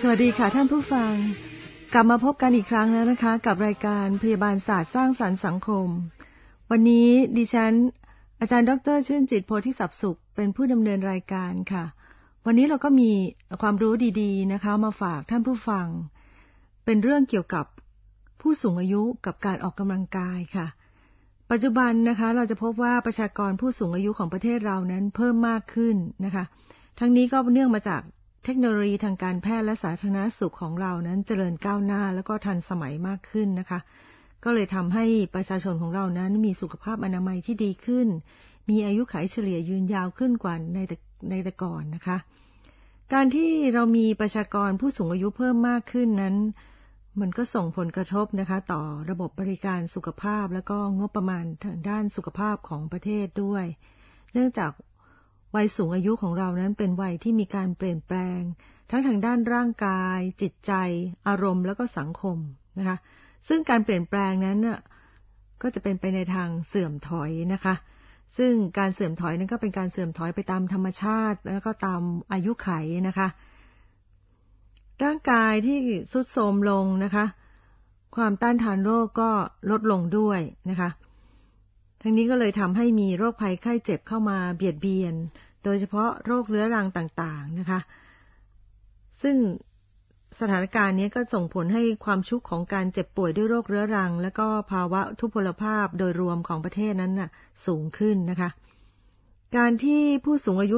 สวัสดีค่ะท่านผู้ฟังกลับมาพบกันอีกครั้งแล้วนะคะกับรายการพยาบาลศาสตร์สร้างสรรค์สังคมวันนี้ดิฉันอาจารย์ดร.ชื่นจิตโพธิศัพท์สุขเป็นผู้ดำเนินรายการค่ะวันนี้เราก็มีความรู้ดีๆนะคะมาฝากท่านผู้ฟังเป็นเรื่องเกี่ยวกับผู้สูงอายุกับการออกกำลังกายค่ะปัจจุบันนะคะเราจะพบว่าประชากรผู้สูงอายุของประเทศเรานั้นเพิ่มมากขึ้นนะคะทั้งนี้ก็เนื่องมาจากเทคโนโลยีทางการแพทย์และสาธารณสุขของเรานั้นเจริญก้าวหน้าแล้วก็ทันสมัยมากขึ้นนะคะก็เลยทำให้ประชาชนของเรานั้นมีสุขภาพอนามัยที่ดีขึ้นมีอายุขัยเฉลี่ยยืนยาวขึ้นกว่าในแต่ก่อนนะคะการที่เรามีประชากรผู้สูงอายุเพิ่มมากขึ้นนั้นมันก็ส่งผลกระทบนะคะต่อระบบบริการสุขภาพและก็งบประมาณทางด้านสุขภาพของประเทศด้วยเนื่องจากวัยสูงอายุของเรานั้นเป็นวัยที่มีการเปลี่ยนแปลงทั้งทางด้านร่างกายจิตใจอารมณ์แล้วก็สังคมนะคะซึ่งการเปลี่ยนแปลงนั้นก็จะเป็นไปในทางเสื่อมถอยนะคะซึ่งการเสื่อมถอยนั้นก็เป็นการเสื่อมถอยไปตามธรรมชาติแล้วก็ตามอายุขัยนะคะร่างกายที่ทรุดโทรมลงนะคะความต้านทานโรคก็ลดลงด้วยนะคะทั้งนี้ก็เลยทำให้มีโรคภัยไข้เจ็บเข้ามาเบียดเบียนโดยเฉพาะโรคเรื้อรังต่างๆนะคะซึ่งสถานการณ์นี้ก็ส่งผลให้ความชุกของการเจ็บป่วยด้วยโรคเรื้อรังและก็ภาวะทุพพลภาพโดยรวมของประเทศนั้นสูงขึ้นนะคะการที่ผู้สูงอายุ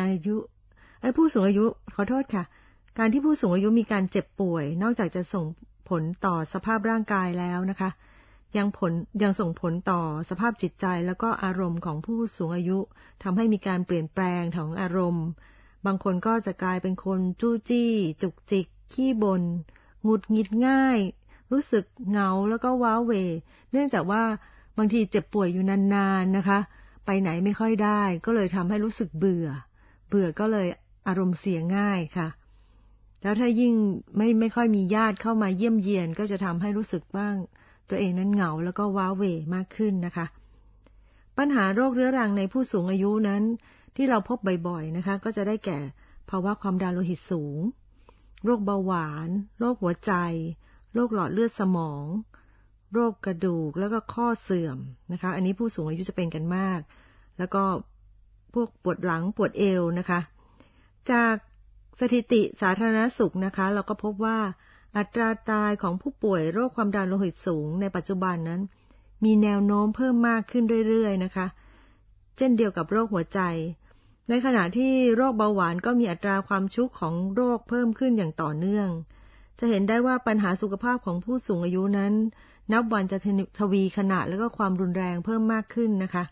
การที่ผู้สูงอายุมีการเจ็บป่วยนอกจากจะส่งผลต่อสภาพร่างกายแล้วนะคะยังส่งผลต่อสภาพจิตใจแล้วก็อารมณ์ของผู้สูงอายุทำให้มีการเปลี่ยนแปลงของอารมณ์บางคนก็จะกลายเป็นคนจู้จี้จุกจิกขี้บ่นหงุดหงิดง่ายรู้สึกเหงาแล้วก็ว้าเหวเนื่องจากว่าบางทีเจ็บป่วยอยู่นานๆนะคะไปไหนไม่ค่อยได้ก็เลยทำให้รู้สึกเบื่อก็เลยอารมณ์เสียง่ายค่ะแล้วถ้ายิ่งไม่ค่อยมีญาติเข้ามาเยี่ยมเยียนก็จะทำให้รู้สึกว่าตัวเองนั้นเหงาแล้วก็ว้าเหวมากขึ้นนะคะปัญหาโรคเรื้อรังในผู้สูงอายุนั้นที่เราพบบ่อยๆนะคะก็จะได้แก่ภาวะความดันโลหิตสูงโรคเบาหวานโรคหัวใจโรคหลอดเลือดสมองโรคกระดูกแล้วก็ข้อเสื่อมนะคะอันนี้ผู้สูงอายุจะเป็นกันมากแล้วก็พวกปวดหลังปวดเอวนะคะจากสถิติสาธารณสุขนะคะเราก็พบว่าอัตราตายของผู้ป่วยโรคความดันโลหิตสูงในปัจจุบันนั้นมีแนวโน้มเพิ่มมากขึ้นเรื่อยๆนะคะเช่นเดียวกับโรคหัวใจในขณะที่โรคเบาหวานก็มีอัตราความชุกของโรคเพิ่มขึ้นอย่างต่อเนื่องจะเห็นได้ว่าปัญหาสุขภาพของผู้สูงอายุนั้นนับวันจะทวีขนาดแล้วก็ความรุนแรงเพิ่มมากขึ้นนะคะ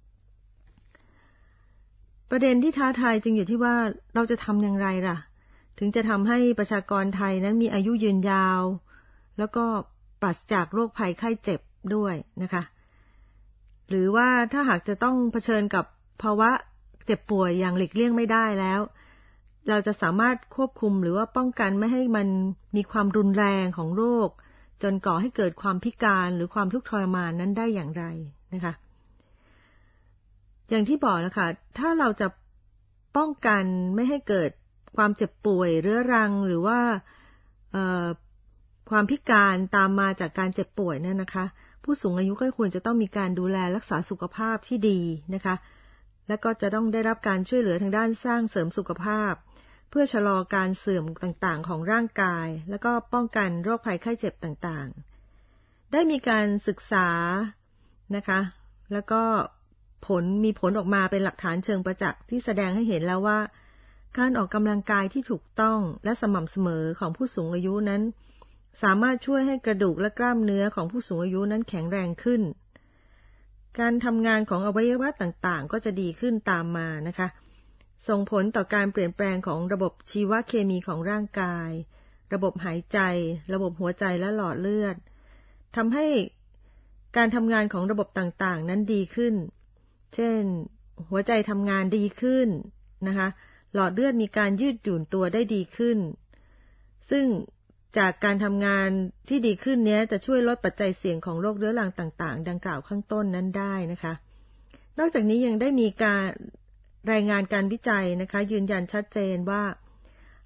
ประเด็นที่ท้าทายจึงอยู่ที่ว่าเราจะทำอย่างไรล่ะถึงจะทำให้ประชากรไทยนั้นมีอายุยืนยาวแล้วก็ปราศจากโรคภัยไข้เจ็บด้วยนะคะหรือว่าถ้าหากจะต้องเผชิญกับภาวะเจ็บป่วยอย่างหลีกเลี่ยงไม่ได้แล้วเราจะสามารถควบคุมหรือว่าป้องกันไม่ให้มันมีความรุนแรงของโรคจนก่อให้เกิดความพิการหรือความทุกข์ทรมานนั้นได้อย่างไรนะคะอย่างที่บอกนะคะถ้าเราจะป้องกันไม่ให้เกิดความเจ็บป่วยเรื้อรังหรือว่าความพิการตามมาจากการเจ็บป่วยนั่นนะคะผู้สูงอายุก็ควรจะต้องมีการดูแลรักษาสุขภาพที่ดีนะคะและก็จะต้องได้รับการช่วยเหลือทางด้านสร้างเสริมสุขภาพเพื่อชะลอการเสื่อมต่างๆของร่างกายแล้วก็ป้องกันโรคภัยไข้เจ็บต่างๆได้มีการศึกษานะคะแล้วก็มีผลออกมาเป็นหลักฐานเชิงประจักษ์ที่แสดงให้เห็นแล้วว่าการออกกำลังกายที่ถูกต้องและสม่ำเสมอของผู้สูงอายุนั้นสามารถช่วยให้กระดูกและกล้ามเนื้อของผู้สูงอายุนั้นแข็งแรงขึ้นการทำงานของอวัยวะต่างๆก็จะดีขึ้นตามมานะคะส่งผลต่อการเปลี่ยนแปลงของระบบชีวเคมีของร่างกายระบบหายใจระบบหัวใจและหลอดเลือดทำให้การทำงานของระบบต่างๆนั้นดีขึ้นเช่นหัวใจทำงานดีขึ้นนะคะหลอดเลือดมีการยืดหยุ่นตัวได้ดีขึ้นซึ่งจากการทำงานที่ดีขึ้นนี้จะช่วยลดปัจจัยเสี่ยงของโรคเรื้อรังต่างๆดังกล่าวข้างต้นนั้นได้นะคะนอกจากนี้ยังได้มีการรายงานการวิจัยนะคะยืนยันชัดเจนว่า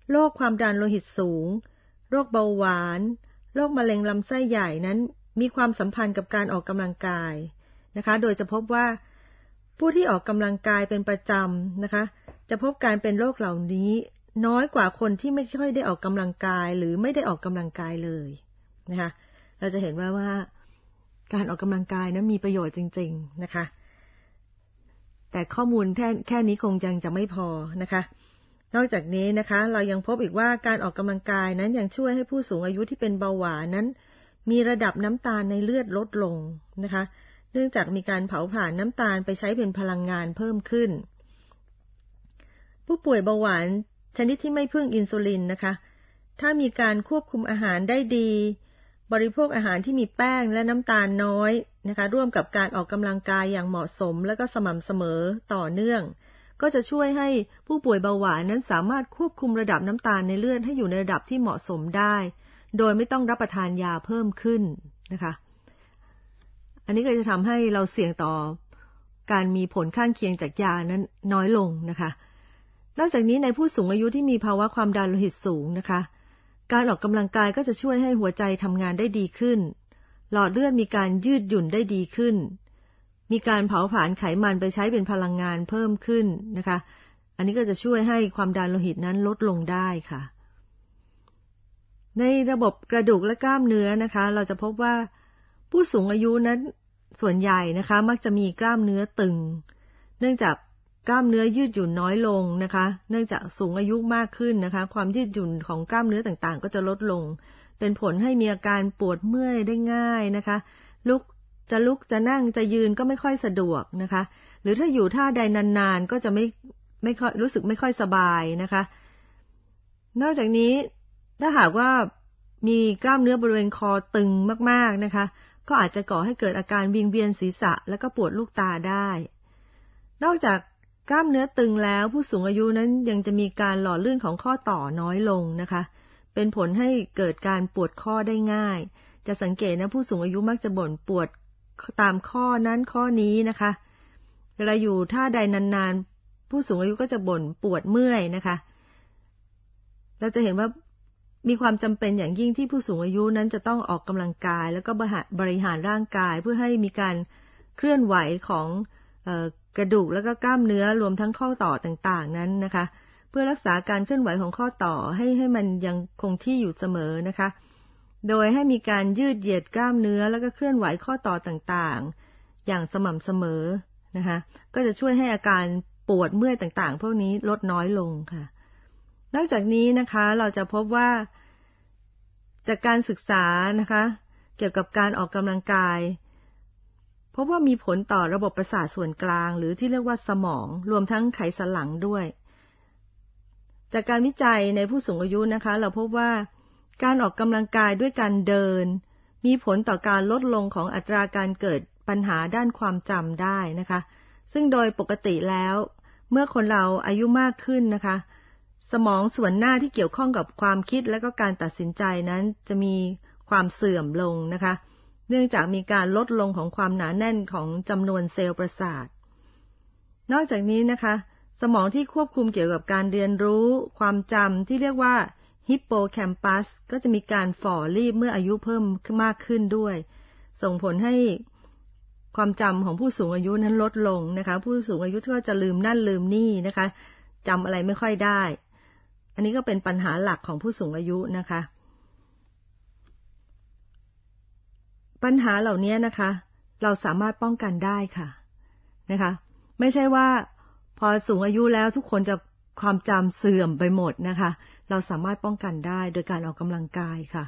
โรคความดันโลหิตสูงโรคเบาหวานโรคมะเร็งลำไส้ใหญ่นั้นมีความสัมพันธ์กับการออกกำลังกายนะคะโดยจะพบว่าผู้ที่ออกกำลังกายเป็นประจำนะคะจะพบการเป็นโรคเหล่านี้น้อยกว่าคนที่ไม่ค่อยได้ออกกำลังกายหรือไม่ได้ออกกำลังกายเลยนะคะเราจะเห็นว่าการออกกำลังกายนั้นมีประโยชน์จริงๆนะคะแต่ข้อมูลแค่นี้คงยังจะไม่พอนะคะนอกจากนี้นะคะเรายังพบอีกว่าการออกกำลังกายนั้นยังช่วยให้ผู้สูงอายุที่เป็นเบาหวานนั้นมีระดับน้ำตาลในเลือดลดลงนะคะเนื่องจากมีการเผาผลาญน้ำตาลไปใช้เป็นพลังงานเพิ่มขึ้นผู้ป่วยเบาหวานชนิดที่ไม่พึ่งอินซูลินนะคะถ้ามีการควบคุมอาหารได้ดีบริโภคอาหารที่มีแป้งและน้ำตาลน้อยนะคะร่วมกับการออกกำลังกายอย่างเหมาะสมและก็สม่ำเสมอต่อเนื่องก็จะช่วยให้ผู้ป่วยเบาหวานนั้นสามารถควบคุมระดับน้ำตาลในเลือดให้อยู่ในระดับที่เหมาะสมได้โดยไม่ต้องรับประทานยาเพิ่มขึ้นนะคะอันนี้ก็จะทำให้เราเสี่ยงต่อการมีผลข้างเคียงจากยานั้นน้อยลงนะคะนอกจากนี้ในผู้สูงอายุที่มีภาวะความดันโลหิตสูงนะคะการออกกำลังกายก็จะช่วยให้หัวใจทำงานได้ดีขึ้นหลอดเลือดมีการยืดหยุ่นได้ดีขึ้นมีการเผาผลาญไขมันไปใช้เป็นพลังงานเพิ่มขึ้นนะคะอันนี้ก็จะช่วยให้ความดันโลหิตนั้นลดลงได้ค่ะในระบบกระดูกและกล้ามเนื้อนะคะเราจะพบว่าผู้สูงอายุนั้นส่วนใหญ่นะคะมักจะมีกล้ามเนื้อตึงเนื่องจากกล้ามเนื้อยืดหยุ่นน้อยลงนะคะเนื่องจากสูงอายุมากขึ้นนะคะความยืดหยุ่นของกล้ามเนื้อต่างๆก็จะลดลงเป็นผลให้มีอาการปวดเมื่อยได้ง่ายนะคะลุกจะนั่งจะยืนก็ไม่ค่อยสะดวกนะคะหรือถ้าอยู่ท่าใดนานๆก็จะไม่ค่อยรู้สึกไม่ค่อยสบายนะคะนอกจากนี้ถ้าหากว่ามีกล้ามเนื้อบริเวณคอตึงมากๆนะคะก็อาจจะก่อให้เกิดอาการวิงเวียนศีรษะและก็ปวดลูกตาได้นอกจากกล้ามเนื้อตึงแล้วผู้สูงอายุนั้นยังจะมีการหล่อลื่นของข้อต่อน้อยลงนะคะเป็นผลให้เกิดการปวดข้อได้ง่ายจะสังเกตนะผู้สูงอายุมักจะบ่นปวดตามข้อนั้นข้อนี้นะคะเวลาอยู่ท่าใดนานๆผู้สูงอายุก็จะบ่นปวดเมื่อยนะคะเราจะเห็นว่ามีความจำเป็นอย่างยิ่งที่ผู้สูงอายุนั้นจะต้องออกกำลังกายแล้วก็บริหารร่างกายเพื่อให้มีการเคลื่อนไหวของกระดูกแล้วก็กล้ามเนื้อรวมทั้งข้อต่อต่างๆนั้นนะคะเพื่อรักษาการเคลื่อนไหวของข้อต่อให้มันยังคงที่อยู่เสมอนะคะโดยให้มีการยืดเหยียดกล้ามเนื้อแล้วก็เคลื่อนไหวข้อต่อต่างๆอย่างสม่ำเสมอนะคะก็จะช่วยให้อาการปวดเมื่อยต่างๆพวกนี้ลดน้อยลงค่ะนอกจากนี้นะคะเราจะพบว่าจากการศึกษานะคะเกี่ยวกับการออกกำลังกายพบว่ามีผลต่อระบบประสาทส่วนกลางหรือที่เรียกว่าสมองรวมทั้งไขสันหลังด้วยจากการวิจัยในผู้สูงอายุนะคะเราพบว่าการออกกำลังกายด้วยการเดินมีผลต่อการลดลงของอัตราการเกิดปัญหาด้านความจำได้นะคะซึ่งโดยปกติแล้วเมื่อคนเราอายุมากขึ้นนะคะสมองส่วนหน้าที่เกี่ยวข้องกับความคิดและก็การตัดสินใจนั้นจะมีความเสื่อมลงนะคะเนื่องจากมีการลดลงของความหนาแน่นของจำนวนเซลล์ประสาทนอกจากนี้นะคะสมองที่ควบคุมเกี่ยวกับการเรียนรู้ความจำที่เรียกว่าฮิปโปแคมปัสก็จะมีการฝ่อรีบเมื่ออายุเพิ่มมากขึ้นด้วยส่งผลให้ความจำของผู้สูงอายุนั้นลดลงนะคะผู้สูงอายุก็จะลืมนั่นลืมนี่นะคะจำอะไรไม่ค่อยได้อันนี้ก็เป็นปัญหาหลักของผู้สูงอายุนะคะปัญหาเหล่านี้นะคะเราสามารถป้องกันได้ค่ะนะคะไม่ใช่ว่าพอสูงอายุแล้วทุกคนจะความจำเสื่อมไปหมดนะคะเราสามารถป้องกันได้โดยการออกกำลังกายค่ะ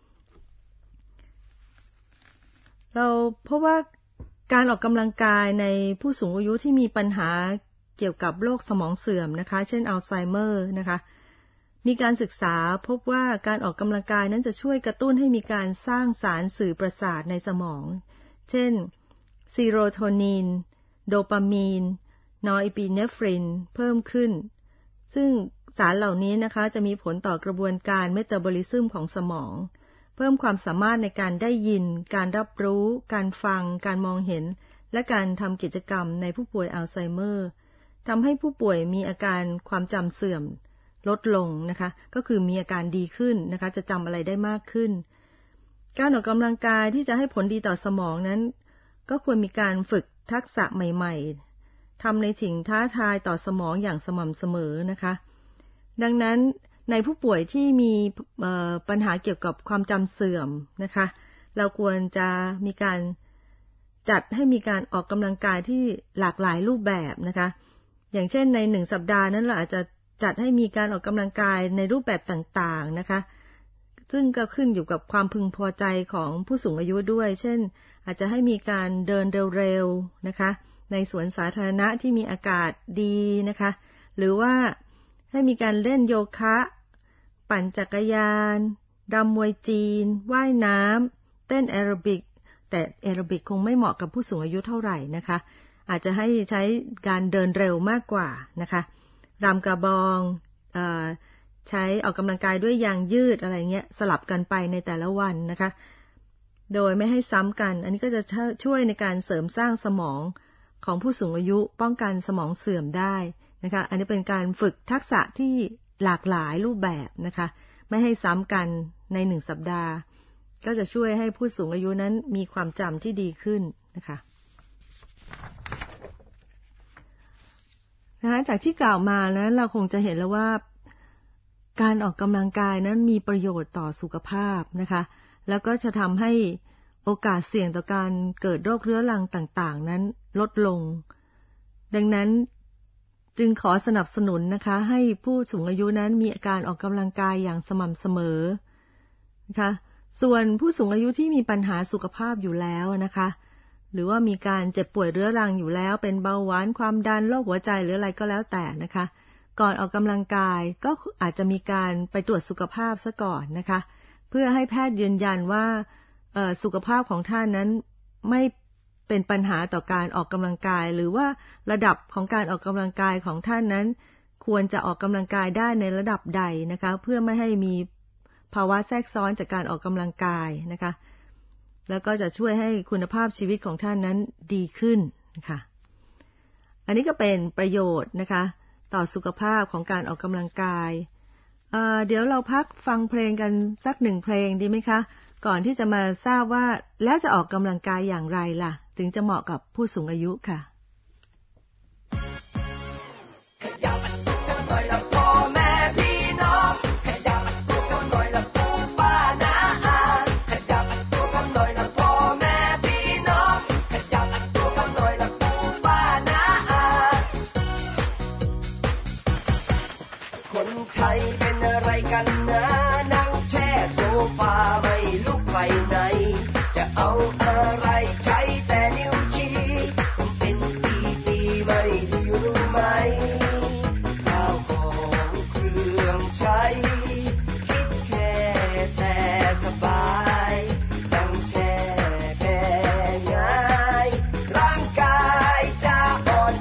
เราเพราะว่าการออกกำลังกายในผู้สูงอายุที่มีปัญหาเกี่ยวกับโรคสมองเสื่อมนะคะเช่นอัลไซเมอร์นะคะมีการศึกษาพบว่าการออกกำลังกายนั้นจะช่วยกระตุ้นให้มีการสร้างสารสื่อประสาทในสมองเช่นซีโรโทนินโดปามีนนอร์อิพีเนฟรินเพิ่มขึ้นซึ่งสารเหล่านี้นะคะจะมีผลต่อกระบวนการเมตาบอลิซึมของสมองเพิ่มความสามารถในการได้ยินการรับรู้การฟังการมองเห็นและการทำกิจกรรมในผู้ป่วยอัลไซเมอร์ทำให้ผู้ป่วยมีอาการความจำเสื่อมลดลงนะคะก็คือมีอาการดีขึ้นนะคะจะจำอะไรได้มากขึ้นการออกกำลังกายที่จะให้ผลดีต่อสมองนั้นก็ควรมีการฝึกทักษะใหม่ๆทำในสิ่งท้าทายต่อสมองอย่างสม่ำเสมอนะคะดังนั้นในผู้ป่วยที่มีปัญหาเกี่ยวกับความจำเสื่อมนะคะเราควรจะมีการจัดให้มีการออกกำลังกายที่หลากหลายรูปแบบนะคะอย่างเช่นใน1 สัปดาห์นั้นเราอาจจะจัดให้มีการออกกำลังกายในรูปแบบต่างๆนะคะซึ่งก็ขึ้นอยู่กับความพึงพอใจของผู้สูงอายุด้วยเช่นอาจจะให้มีการเดินเร็วๆนะคะในสวนสาธารณะที่มีอากาศดีนะคะหรือว่าให้มีการเล่นโยคะปั่นจักรยานรำมวยจีนว่ายน้ำเต้นแอโรบิกแต่แอโรบิกคงไม่เหมาะกับผู้สูงอายุเท่าไหร่นะคะอาจจะให้ใช้การเดินเร็วมากกว่านะคะรำกระบองใช้ออกกำลังกายด้วยยางยืดอะไรเงี้ยสลับกันไปในแต่ละวันนะคะโดยไม่ให้ซ้ำกันอันนี้ก็จะช่วยในการเสริมสร้างสมองของผู้สูงอายุป้องกันสมองเสื่อมได้นะคะอันนี้เป็นการฝึกทักษะที่หลากหลายรูปแบบนะคะไม่ให้ซ้ำกันใน1 สัปดาห์ก็จะช่วยให้ผู้สูงอายุนั้นมีความจำที่ดีขึ้นนะคะจากที่กล่าวมานั้นเราคงจะเห็นแล้วว่าการออกกำลังกายนั้นมีประโยชน์ต่อสุขภาพนะคะแล้วก็จะทำให้โอกาสเสี่ยงต่อการเกิดโรคเรื้อรังต่างๆนั้นลดลงดังนั้นจึงขอสนับสนุนนะคะให้ผู้สูงอายุนั้นมีการออกกำลังกายอย่างสม่ำเสมอนะคะส่วนผู้สูงอายุที่มีปัญหาสุขภาพอยู่แล้วนะคะหรือว่ามีการเจ็บป่วยเรื้อรังอยู่แล้วเป็นเบาหวานความดันโรคหัวใจหรืออะไรก็แล้วแต่นะคะก่อนออกกำลังกายก็อาจจะมีการไปตรวจสุขภาพซะก่อนนะคะเพื่อให้แพทย์ยืนยันว่าสุขภาพของท่านนั้นไม่เป็นปัญหาต่อการออกกำลังกายหรือว่าระดับของการออกกำลังกายของท่านนั้นควรจะออกกำลังกายได้ในระดับใดนะคะเพื่อไม่ให้มีภาวะแทรกซ้อนจากการออกกำลังกายนะคะแล้วก็จะช่วยให้คุณภาพชีวิตของท่านนั้นดีขึ้นนะคะอันนี้ก็เป็นประโยชน์นะคะต่อสุขภาพของการออกกำลังกายเดี๋ยวเราพักฟังเพลงกันสัก1 เพลงดีไหมคะก่อนที่จะมาทราบว่าแล้วจะออกกำลังกายอย่างไรล่ะถึงจะเหมาะกับผู้สูงอายุค่ะ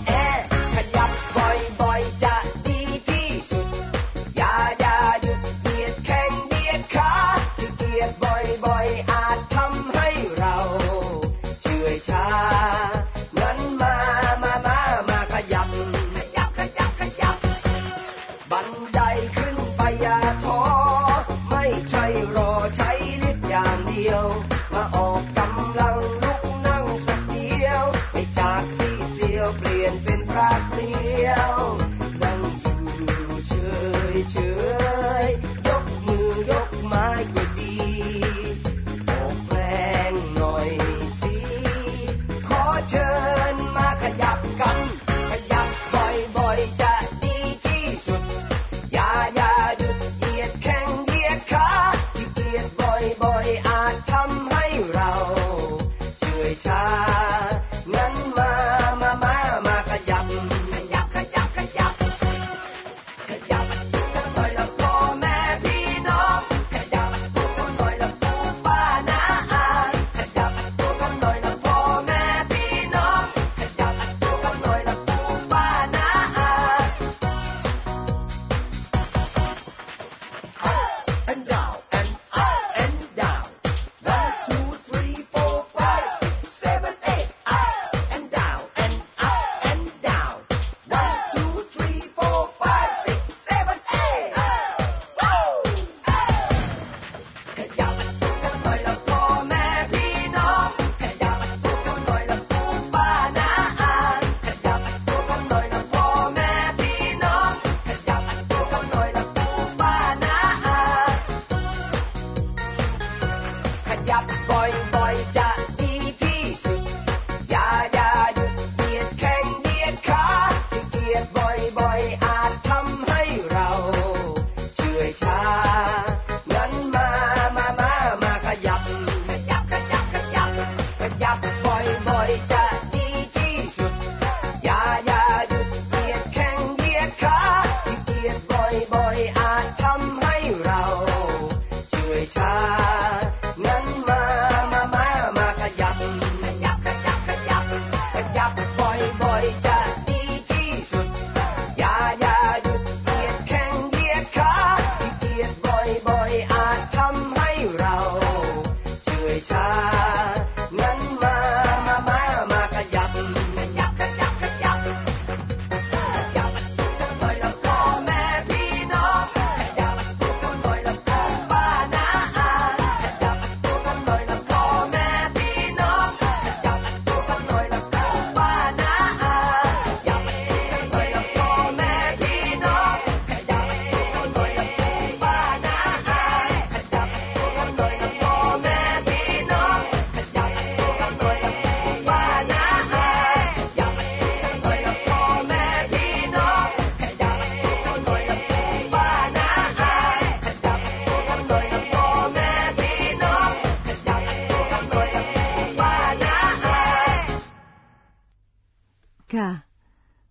อย่าหยุด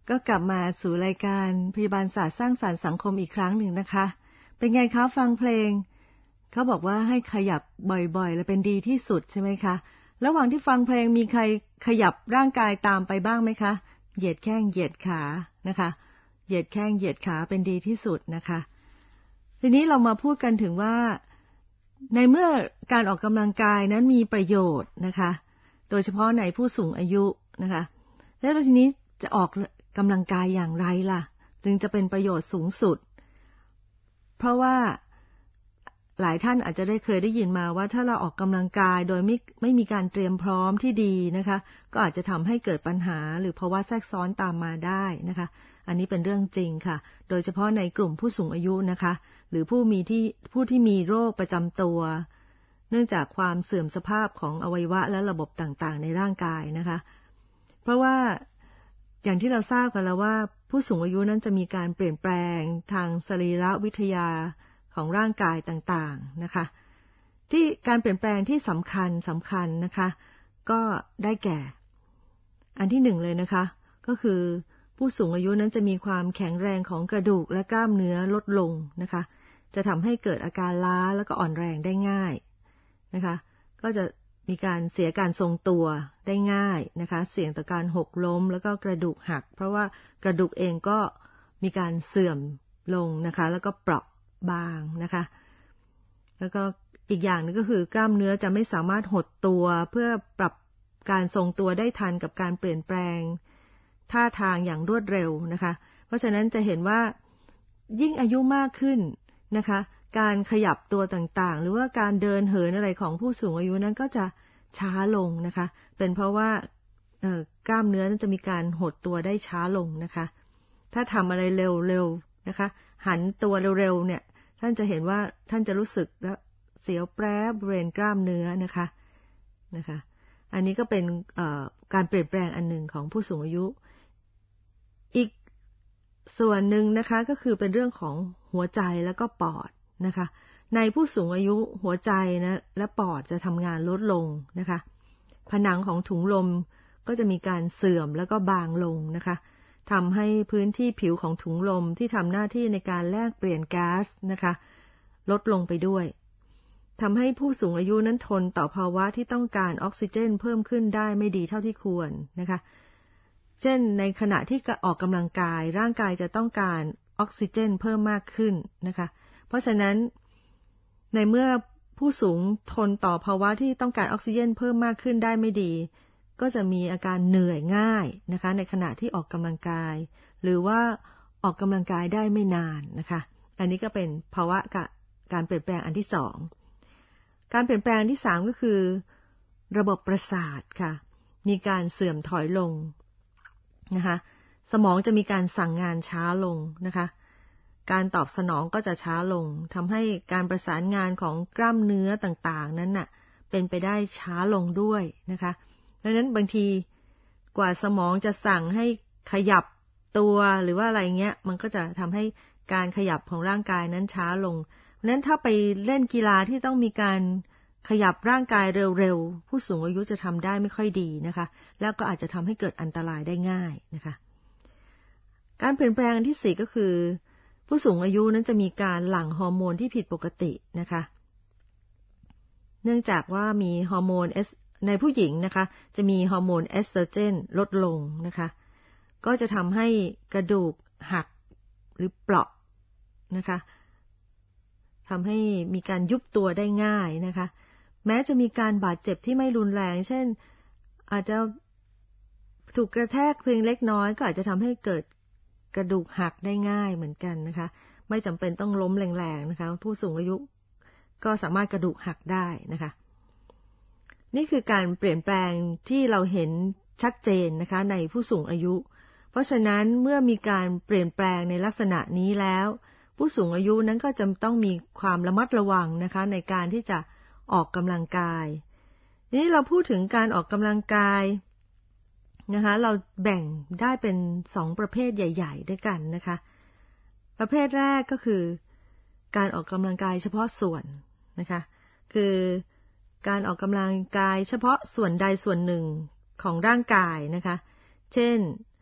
ก็กลับมาสู่รายการพยาบาลศาสตร์สร้างสรรค์สังคมอีกครั้งหนึ่งนะคะเป็นไงคะฟังเพลงเขาบอกว่าให้ขยับบ่อยๆและเป็นดีที่สุดใช่ไหมคะระหว่างที่ฟังเพลงมีใครขยับร่างกายตามไปบ้างไหมคะเหยียดแข้งเหยียดขานะคะเหยียดแข้งเหยียดขาเป็นดีที่สุดนะคะทีนี้เรามาพูดกันถึงว่าในเมื่อการออกกำลังกายนั้นมีประโยชน์นะคะโดยเฉพาะในผู้สูงอายุนะคะแล้วทีนี้จะออกกำลังกายอย่างไรล่ะจึงจะเป็นประโยชน์สูงสุดเพราะว่าหลายท่านอาจจะเคยได้ยินมาว่าถ้าเราออกกำลังกายโดยไม่มีการเตรียมพร้อมที่ดีนะคะก็อาจจะทำให้เกิดปัญหาหรือภาวะแทรกซ้อนตามมาได้นะคะอันนี้เป็นเรื่องจริงค่ะโดยเฉพาะในกลุ่มผู้สูงอายุนะคะหรือผู้ที่มีโรคประจำตัวเนื่องจากความเสื่อมสภาพของอวัยวะและระบบต่างๆในร่างกายนะคะเพราะว่าอย่างที่เราทราบกันแล้วว่าผู้สูงอายุนั้นจะมีการเปลี่ยนแปลงทางสรีรวิทยาของร่างกายต่างๆนะคะที่การเปลี่ยนแปลงที่สำคัญนะคะก็ได้แก่อันที่หนึ่งเลยนะคะก็คือผู้สูงอายุนั้นจะมีความแข็งแรงของกระดูกและกล้ามเนื้อลดลงนะคะจะทำให้เกิดอาการล้าแล้วก็อ่อนแรงได้ง่ายนะคะก็จะมีการเสียการทรงตัวได้ง่ายนะคะเสี่ยงต่อการหกล้มแล้วก็กระดูกหักเพราะว่ากระดูกเองก็มีการเสื่อมลงนะคะแล้วก็เปราะบางนะคะแล้วก็อีกอย่างนึงก็คือกล้ามเนื้อจะไม่สามารถหดตัวเพื่อปรับการทรงตัวได้ทันกับการเปลี่ยนแปลงท่าทางอย่างรวดเร็วนะคะเพราะฉะนั้นจะเห็นว่ายิ่งอายุมากขึ้นนะคะการขยับตัวต่างๆหรือว่าการเดินเหินอะไรของผู้สูงอายุนั้นก็จะช้าลงนะคะเป็นเพราะว่ากล้ามเนื้อนั้นจะมีการหดตัวได้ช้าลงนะคะถ้าทำอะไรเร็วๆนะคะหันตัวเร็วๆเนี่ยท่านจะเห็นว่าท่านจะรู้สึกแล้วเสียวแปรบบริเวณกล้ามเนื้อนะคะอันนี้ก็เป็นการเปลี่ยนแปลงอันหนึ่งของผู้สูงอายุอีกส่วนหนึ่งนะคะก็คือเป็นเรื่องของหัวใจแล้วก็ปอดนะคะในผู้สูงอายุหัวใจนะและปอดจะทำงานลดลงนะคะผนังของถุงลมก็จะมีการเสื่อมแล้วก็บางลงนะคะทำให้พื้นที่ผิวของถุงลมที่ทำหน้าที่ในการแลกเปลี่ยนก๊าซนะคะลดลงไปด้วยทำให้ผู้สูงอายุนั้นทนต่อภาวะที่ต้องการออกซิเจนเพิ่มขึ้นได้ไม่ดีเท่าที่ควรนะคะเช่นในขณะที่ออกกำลังกายร่างกายจะต้องการออกซิเจนเพิ่มมากขึ้นนะคะเพราะฉะนั้นในเมื่อผู้สูงทนต่อภาวะที่ต้องการออกซิเจนเพิ่มมากขึ้นได้ไม่ดีก็จะมีอาการเหนื่อยง่ายนะคะในขณะที่ออกกำลังกายหรือว่าออกกำลังกายได้ไม่นานนะคะอันนี้ก็เป็นภาวะการเปลี่ยนแปลงอันที่สองการเปลี่ยนแปลงอันที่สามก็คือระบบประสาทค่ะมีการเสื่อมถอยลงนะคะสมองจะมีการสั่งงานช้าลงนะคะการตอบสนองก็จะช้าลงทำให้การประสานงานของกล้ามเนื้อต่างๆนั้นน่ะเป็นไปได้ช้าลงด้วยนะคะดังนั้นบางทีกว่าสมองจะสั่งให้ขยับตัวหรือว่าอะไรเงี้ยมันก็จะทำให้การขยับของร่างกายนั้นช้าลงเพราะฉะนั้นถ้าไปเล่นกีฬาที่ต้องมีการขยับร่างกายเร็วๆผู้สูงอายุจะทำได้ไม่ค่อยดีนะคะแล้วก็อาจจะทำให้เกิดอันตรายได้ง่ายนะคะการเปลี่ยนแปลงอันที่4ก็คือผู้สูงอายุนั้นจะมีการหลั่งฮอร์โมนที่ผิดปกตินะคะเนื่องจากว่ามีฮอร์โมนในผู้หญิงนะคะจะมีฮอร์โมนเอสโตรเจนลดลงนะคะก็จะทำให้กระดูกหักหรือเปราะนะคะทำให้มีการยุบตัวได้ง่ายนะคะแม้จะมีการบาดเจ็บที่ไม่รุนแรงเช่นอาจจะถูกกระแทกเพียงเล็กน้อยก็อาจจะทำให้เกิดกระดูกหักได้ง่ายเหมือนกันนะคะไม่จำเป็นต้องล้มแรงๆนะคะผู้สูงอายุก็สามารถกระดูกหักได้นะคะนี่คือการเปลี่ยนแปลงที่เราเห็นชัดเจนนะคะในผู้สูงอายุเพราะฉะนั้นเมื่อมีการเปลี่ยนแปลงในลักษณะนี้แล้วผู้สูงอายุนั้นก็จะต้องมีความระมัดระวังนะคะในการที่จะออกกำลังกายนี้เราพูดถึงการออกกำลังกายนะคะเราแบ่งได้เป็น2ประเภทใหญ่ๆด้วยกันนะคะประเภทแรกก็คือการออกกำลังกายเฉพาะส่วนนะคะคือการออกกำลังกายเฉพาะส่วนใดส่วนหนึ่งของร่างกายนะคะเช่น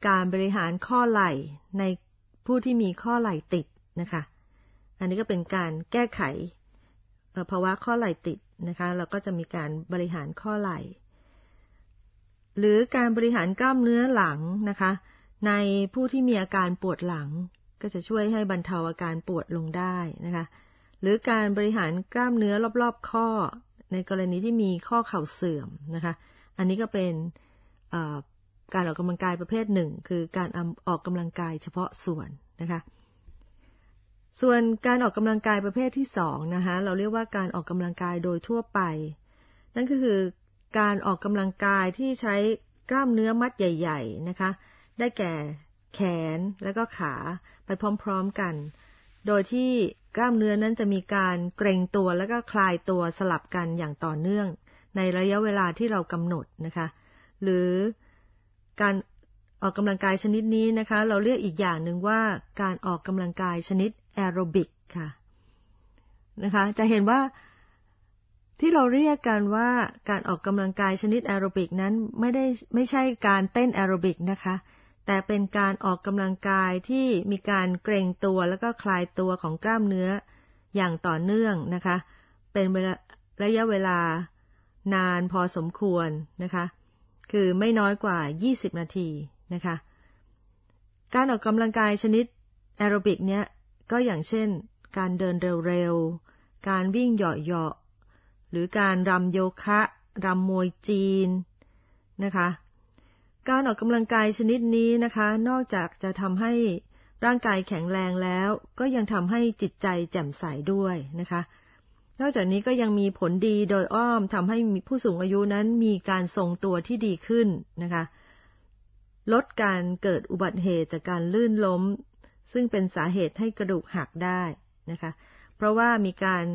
การบริหารข้อไหล่ในผู้ที่มีข้อไหล่ติดนะคะอันนี้ก็เป็นการแก้ไขภาวะข้อไหล่ติดนะคะเราก็จะมีการบริหารข้อไหล่หรือการบริหารกล้ามเนื้อหลังนะคะในผู้ที่มีอาการปวดหลังก็จะช่วยให้บรรเทาอาการปวดลงได้นะคะหรือการบริหารกล้ามเนื้อรอบๆข้อในกรณีที่มีข้อเข่าเสื่อมนะคะอันนี้ก็เป็นการออกกำลังกายประเภทหนึ่งคือการออกกำลังกายเฉพาะส่วนนะคะส่วนการออกกำลังกายประเภทที่สองนะคะเราเรียกว่าการออกกำลังกายโดยทั่วไปนั่นก็คือการออกกำลังกายที่ใช้กล้ามเนื้อมัดใหญ่ๆนะคะได้แก่แขนและก็ขาไปพร้อมๆกันโดยที่กล้ามเนื้อนั้นจะมีการเกร็งตัวและก็คลายตัวสลับกันอย่างต่อเนื่องในระยะเวลาที่เรากำหนดนะคะหรือการออกกำลังกายชนิดนี้นะคะเราเรียกอีกอย่างหนึ่งว่าการออกกำลังกายชนิดแอโรบิกค่ะนะคะจะเห็นว่าที่เราเรียกกันว่าการออกกำลังกายชนิดแอโรบิกนั้นไม่ใช่การเต้นแอโรบิกนะคะแต่เป็นการออกกำลังกายที่มีการเกร็งตัวแล้วก็คลายตัวของกล้ามเนื้ออย่างต่อเนื่องนะคะเป็นระยะเวลานานพอสมควรนะคะคือไม่น้อยกว่า20นาทีนะคะการออกกำลังกายชนิดแอโรบิกเนี้ยก็อย่างเช่นการเดินเร็วๆการวิ่งเหาะๆหรือการรำโยคะรำมวยจีนนะคะการออกกำลังกายชนิดนี้นะคะนอกจากจะทำให้ร่างกายแข็งแรงแล้วก็ยังทำให้จิตใจแจ่มใสด้วยนะคะนอกจากนี้ก็ยังมีผลดีโดยอ้อมทำให้ผู้สูงอายุนั้นมีการทรงตัวที่ดีขึ้นนะคะลดการเกิดอุบัติเหตุจากการลื่นล้มซึ่งเป็นสาเหตุให้กระดูกหักได้นะคะเพราะว่ามีการ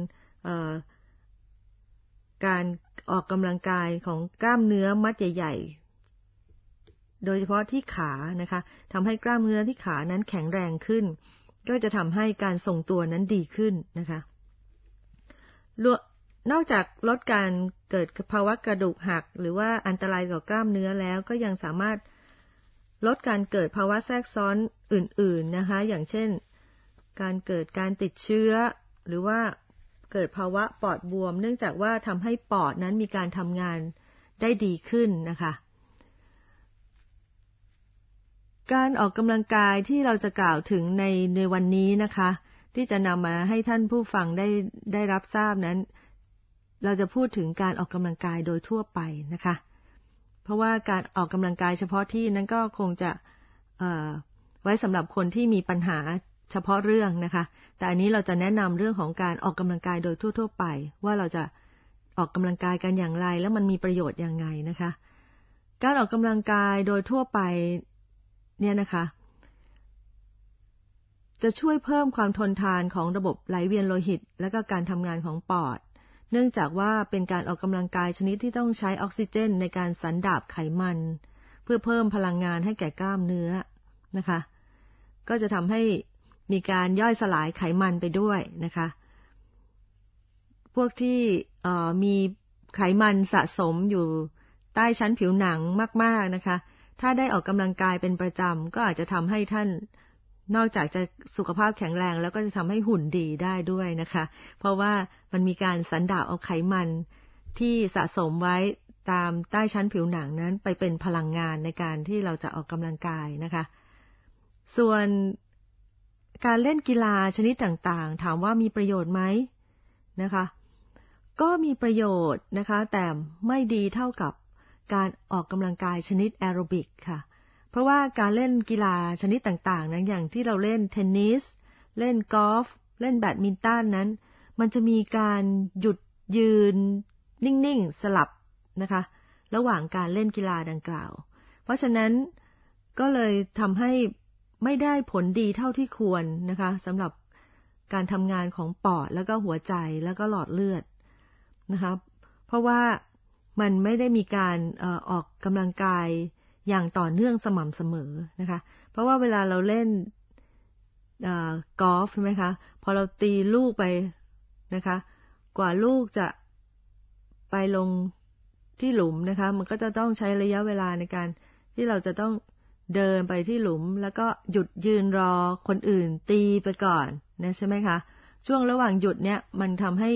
ออกกำลังกายของกล้ามเนื้อมัดใหญ่ๆโดยเฉพาะที่ขานะคะทำให้กล้ามเนื้อที่ขานั้นแข็งแรงขึ้นก็จะทำให้การทรงตัวนั้นดีขึ้นนะคะนอกจากลดการเกิดภาวะกระดูกหักหรือว่าอันตรายต่อกล้ามเนื้อแล้วก็ยังสามารถลดการเกิดภาวะแทรกซ้อนอื่นๆนะคะอย่างเช่นการเกิดการติดเชื้อหรือว่าเกิดภาวะปอดบวมเนื่องจากว่าทำให้ปอดนั้นมีการทำงานได้ดีขึ้นนะคะการออกกำลังกายที่เราจะกล่าวถึงในวันนี้นะคะที่จะนำมาให้ท่านผู้ฟังได้รับทราบนั้นเราจะพูดถึงการออกกำลังกายโดยทั่วไปนะคะเพราะว่าการออกกำลังกายเฉพาะที่นั้นก็คงจะไว้สำหรับคนที่มีปัญหาเฉพาะเรื่องนะคะแต่อันนี้เราจะแนะนำเรื่องของการออกกำลังกายโดยทั่วๆไปว่าเราจะออกกำลังกายกันอย่างไรแล้วมันมีประโยชน์ยังไงนะคะการออกกำลังกายโดยทั่วไปเนี่ยนะคะจะช่วยเพิ่มความทนทานของระบบไหลเวียนโลหิตและก็การทำงานของปอดเนื่องจากว่าเป็นการออกกำลังกายชนิดที่ต้องใช้ออกซิเจนในการสันดาบไขมันเพื่อเพิ่มพลังงานให้แก่กล้ามเนื้อนะคะก็จะทำให้มีการย่อยสลายไขมันไปด้วยนะคะพวกที่มีไขมันสะสมอยู่ใต้ชั้นผิวหนังมากๆนะคะถ้าได้ออกกำลังกายเป็นประจำก็อาจจะทำให้ท่านนอกจากจะสุขภาพแข็งแรงแล้วก็จะทำให้หุ่นดีได้ด้วยนะคะเพราะว่ามันมีการสันดาบเอาไขมันที่สะสมไว้ตามใต้ชั้นผิวหนังนั้นไปเป็นพลังงานในการที่เราจะออกกำลังกายนะคะส่วนการเล่นกีฬาชนิดต่างๆถามว่ามีประโยชน์ไหมนะคะก็มีประโยชน์นะคะแต่ไม่ดีเท่ากับการออกกำลังกายชนิดแอโรบิกค่ะเพราะว่าการเล่นกีฬาชนิดต่างๆนั้นอย่างที่เราเล่นเทนนิสเล่นกอล์ฟเล่นแบดมินตันนั้นมันจะมีการหยุดยืนนิ่งๆสลับนะคะระหว่างการเล่นกีฬาดังกล่าวเพราะฉะนั้นก็เลยทำให้ไม่ได้ผลดีเท่าที่ควรนะคะสำหรับการทำงานของปอดแล้วก็หัวใจแล้วก็หลอดเลือดนะคะเพราะว่ามันไม่ได้มีการออกกำลังกายอย่างต่อเนื่องสม่ำเสมอนะคะเพราะว่าเวลาเราเล่นกอล์ฟใช่ไหมคะพอเราตีลูกไปนะคะกว่าลูกจะไปลงที่หลุมนะคะมันก็จะต้องใช้ระยะเวลาในการที่เราจะต้องเดินไปที่หลุมแล้วก็หยุดยืนรอคนอื่นตีไปก่อนนะใช่ไหมคะช่วงระหว่างหยุดเนี่ยมันทำให้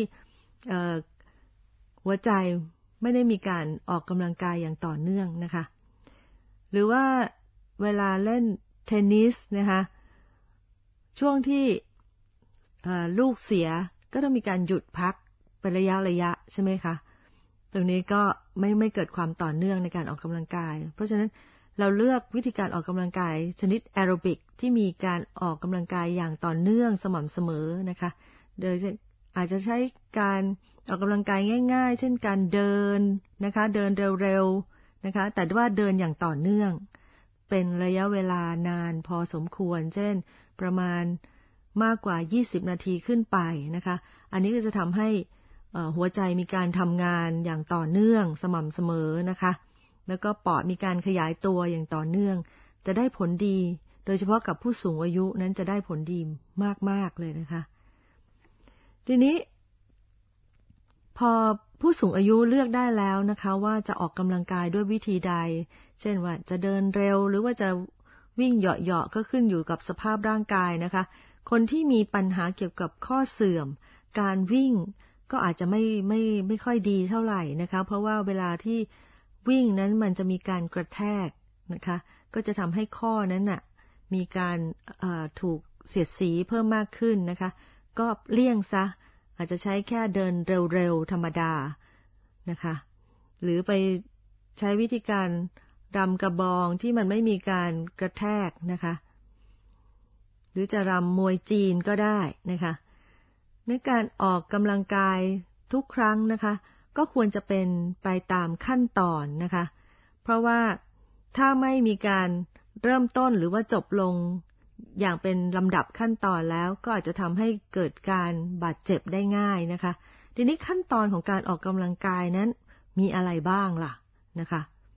หัวใจไม่ได้มีการออกกำลังกายอย่างต่อเนื่องนะคะหรือว่าเวลาเล่นเทนนิสนะคะช่วงที่ลูกเสียก็ต้องมีการหยุดพักเป็นระยะใช่ไหมคะตรงนี้ก็ไม่เกิดความต่อเนื่องในการออกกำลังกายเพราะฉะนั้นเราเลือกวิธีการออกกำลังกายชนิดแอโรบิกที่มีการออกกำลังกายอย่างต่อเนื่องสม่ำเสมอนะคะโดยอาจจะใช้การออกกำลังกายง่ายๆเช่นการเดินนะคะเดินเร็วๆนะคะแต่ว่าเดินอย่างต่อเนื่องเป็นระยะเวลานานพอสมควรเช่นประมาณมากกว่า20นาทีขึ้นไปนะคะอันนี้ก็จะทำให้หัวใจมีการทำงานอย่างต่อเนื่องสม่ำเสมอนะคะแล้วก็ปอดมีการขยายตัวอย่างต่อเนื่องจะได้ผลดีโดยเฉพาะกับผู้สูงอายุนั้นจะได้ผลดีมากๆเลยนะคะทีนี้พอผู้สูงอายุเลือกได้แล้วนะคะว่าจะออกกำลังกายด้วยวิธีใดเช่นว่าจะเดินเร็วหรือว่าจะวิ่งเหาะๆก็ขึ้นอยู่กับสภาพร่างกายนะคะคนที่มีปัญหาเกี่ยวกับข้อเสื่อมการวิ่งก็อาจจะไม่ค่อยดีเท่าไหร่นะคะเพราะว่าเวลาที่วิ่งนั้นมันจะมีการกระแทกนะคะก็จะทำให้ข้อนั้นน่ะมีการถูกเสียดสีเพิ่มมากขึ้นนะคะก็เลี่ยงซะอาจจะใช้แค่เดินเร็วๆธรรมดานะคะหรือไปใช้วิธีการรำกระบองที่มันไม่มีการกระแทกนะคะหรือจะรำมวยจีนก็ได้นะคะในการออกกำลังกายทุกครั้งนะคะก็ควรจะเป็นไปตามขั้นตอนนะคะเพราะว่าถ้าไม่มีการเริ่มต้นหรือว่าจบลงอย่างเป็นลำดับขั้นตอนแล้วก็อาจจะทำให้เกิดการบาดเจ็บได้ง่ายนะคะทีนี้ขั้นตอนของการออกกำลังกายนั้นมีอะไรบ้างล่ะนะคะ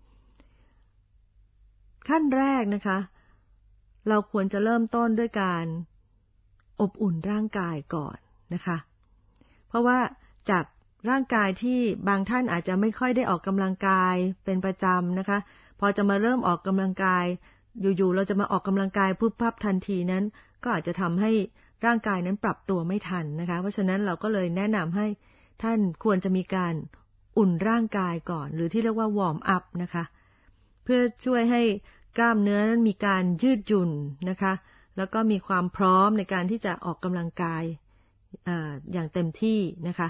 ขั้นแรกนะคะเราควรจะเริ่มต้นด้วยการอบอุ่นร่างกายก่อนนะคะเพราะว่าจากร่างกายที่บางท่านอาจจะไม่ค่อยได้ออกกำลังกายเป็นประจำนะคะพอจะมาเริ่มออกกำลังกายอยู่ๆเราจะมาออกกำลังกายปุ๊บปั๊บทันทีนั้นก็อาจจะทำให้ร่างกายนั้นปรับตัวไม่ทันนะคะเพราะฉะนั้นเราก็เลยแนะนำให้ท่านควรจะมีการอุ่นร่างกายก่อนหรือที่เรียกว่าวอร์มอัพนะคะเพื่อช่วยให้กล้ามเนื้อนั้นมีการยืดหยุ่นนะคะแล้วก็มีความพร้อมในการที่จะออกกำลังกายอย่างเต็มที่นะคะ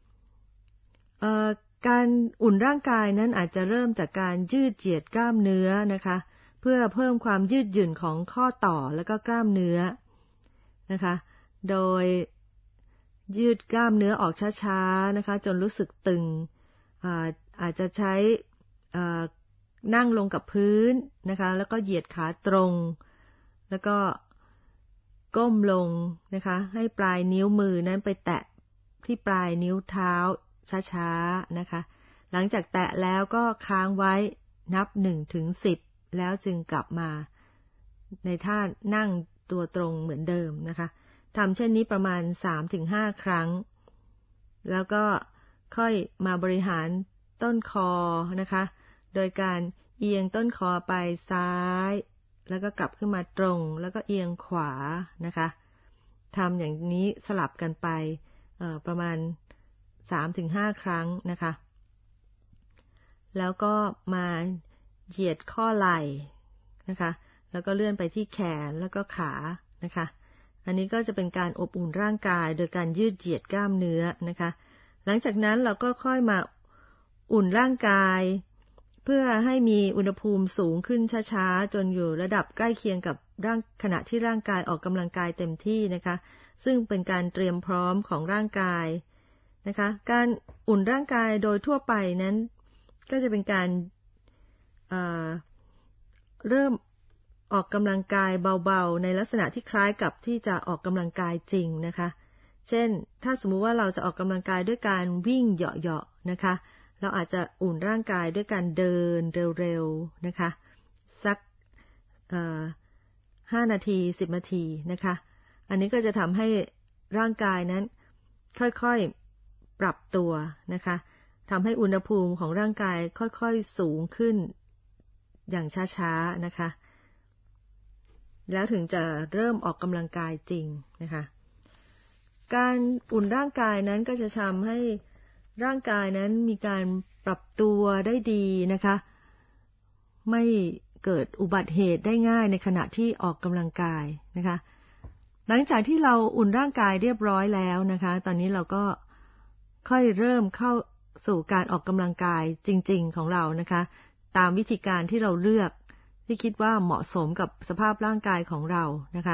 การอุ่นร่างกายนั้นอาจจะเริ่มจากการยืดเหยียดกล้ามเนื้อนะคะเพื่อเพิ่มความยืดหยุ่นของข้อต่อและก็กล้ามเนื้อนะคะโดยยืดกล้ามเนื้อออกช้าๆนะคะจนรู้สึกตึงอาจจะใช้นั่งลงกับพื้นนะคะแล้วก็เหยียดขาตรงแล้วก็ก้มลงนะคะให้ปลายนิ้วมือนั้นไปแตะที่ปลายนิ้วเท้าช้าๆนะคะหลังจากแตะแล้วก็ค้างไว้นับ1 ถึง 10แล้วจึงกลับมาในท่านั่งตัวตรงเหมือนเดิมนะคะทำเช่นนี้ประมาณ 3-5 ครั้งแล้วก็ค่อยมาบริหารต้นคอนะคะโดยการเอียงต้นคอไปซ้ายแล้วก็กลับขึ้นมาตรงแล้วก็เอียงขวานะคะทำอย่างนี้สลับกันไปประมาณ 3-5 ครั้งนะคะแล้วก็มาเหยียดข้อไหล่นะคะแล้วก็เลื่อนไปที่แขนแล้วก็ขานะคะอันนี้ก็จะเป็นการอบอุ่นร่างกายโดยการยืดเหยียดกล้ามเนื้อนะคะหลังจากนั้นเราก็ค่อยมาอุ่นร่างกายเพื่อให้มีอุณหภูมิสูงขึ้นช้าๆจนอยู่ระดับใกล้เคียงกับขณะที่ร่างกายออกกำลังกายเต็มที่นะคะซึ่งเป็นการเตรียมพร้อมของร่างกายนะคะการอุ่นร่างกายโดยทั่วไปนั้นก็จะเป็นการเริ่มออกกำลังกายเบาๆในลักษณะที่คล้ายกับที่จะออกกำลังกายจริงนะคะเช่นถ้าสมมุติว่าเราจะออกกำลังกายด้วยการวิ่งเหาะๆนะคะเราอาจจะอุ่นร่างกายด้วยการเดินเร็วๆนะคะสัก5 นาที10 นาทีนะคะอันนี้ก็จะทำให้ร่างกายนั้นค่อยๆปรับตัวนะคะทำให้อุณหภูมิของร่างกายค่อยๆสูงขึ้นอย่างช้าๆนะคะแล้วถึงจะเริ่มออกกำลังกายจริงนะคะการอุ่นร่างกายนั้นก็จะทำให้ร่างกายนั้นมีการปรับตัวได้ดีนะคะไม่เกิดอุบัติเหตุได้ง่ายในขณะที่ออกกำลังกายนะคะหลังจากที่เราอุ่นร่างกายเรียบร้อยแล้วนะคะตอนนี้เราก็ค่อยเริ่มเข้าสู่การออกกำลังกายจริงๆของเรานะคะตามวิธีการที่เราเลือกที่คิดว่าเหมาะสมกับสภาพร่างกายของเรานะคะ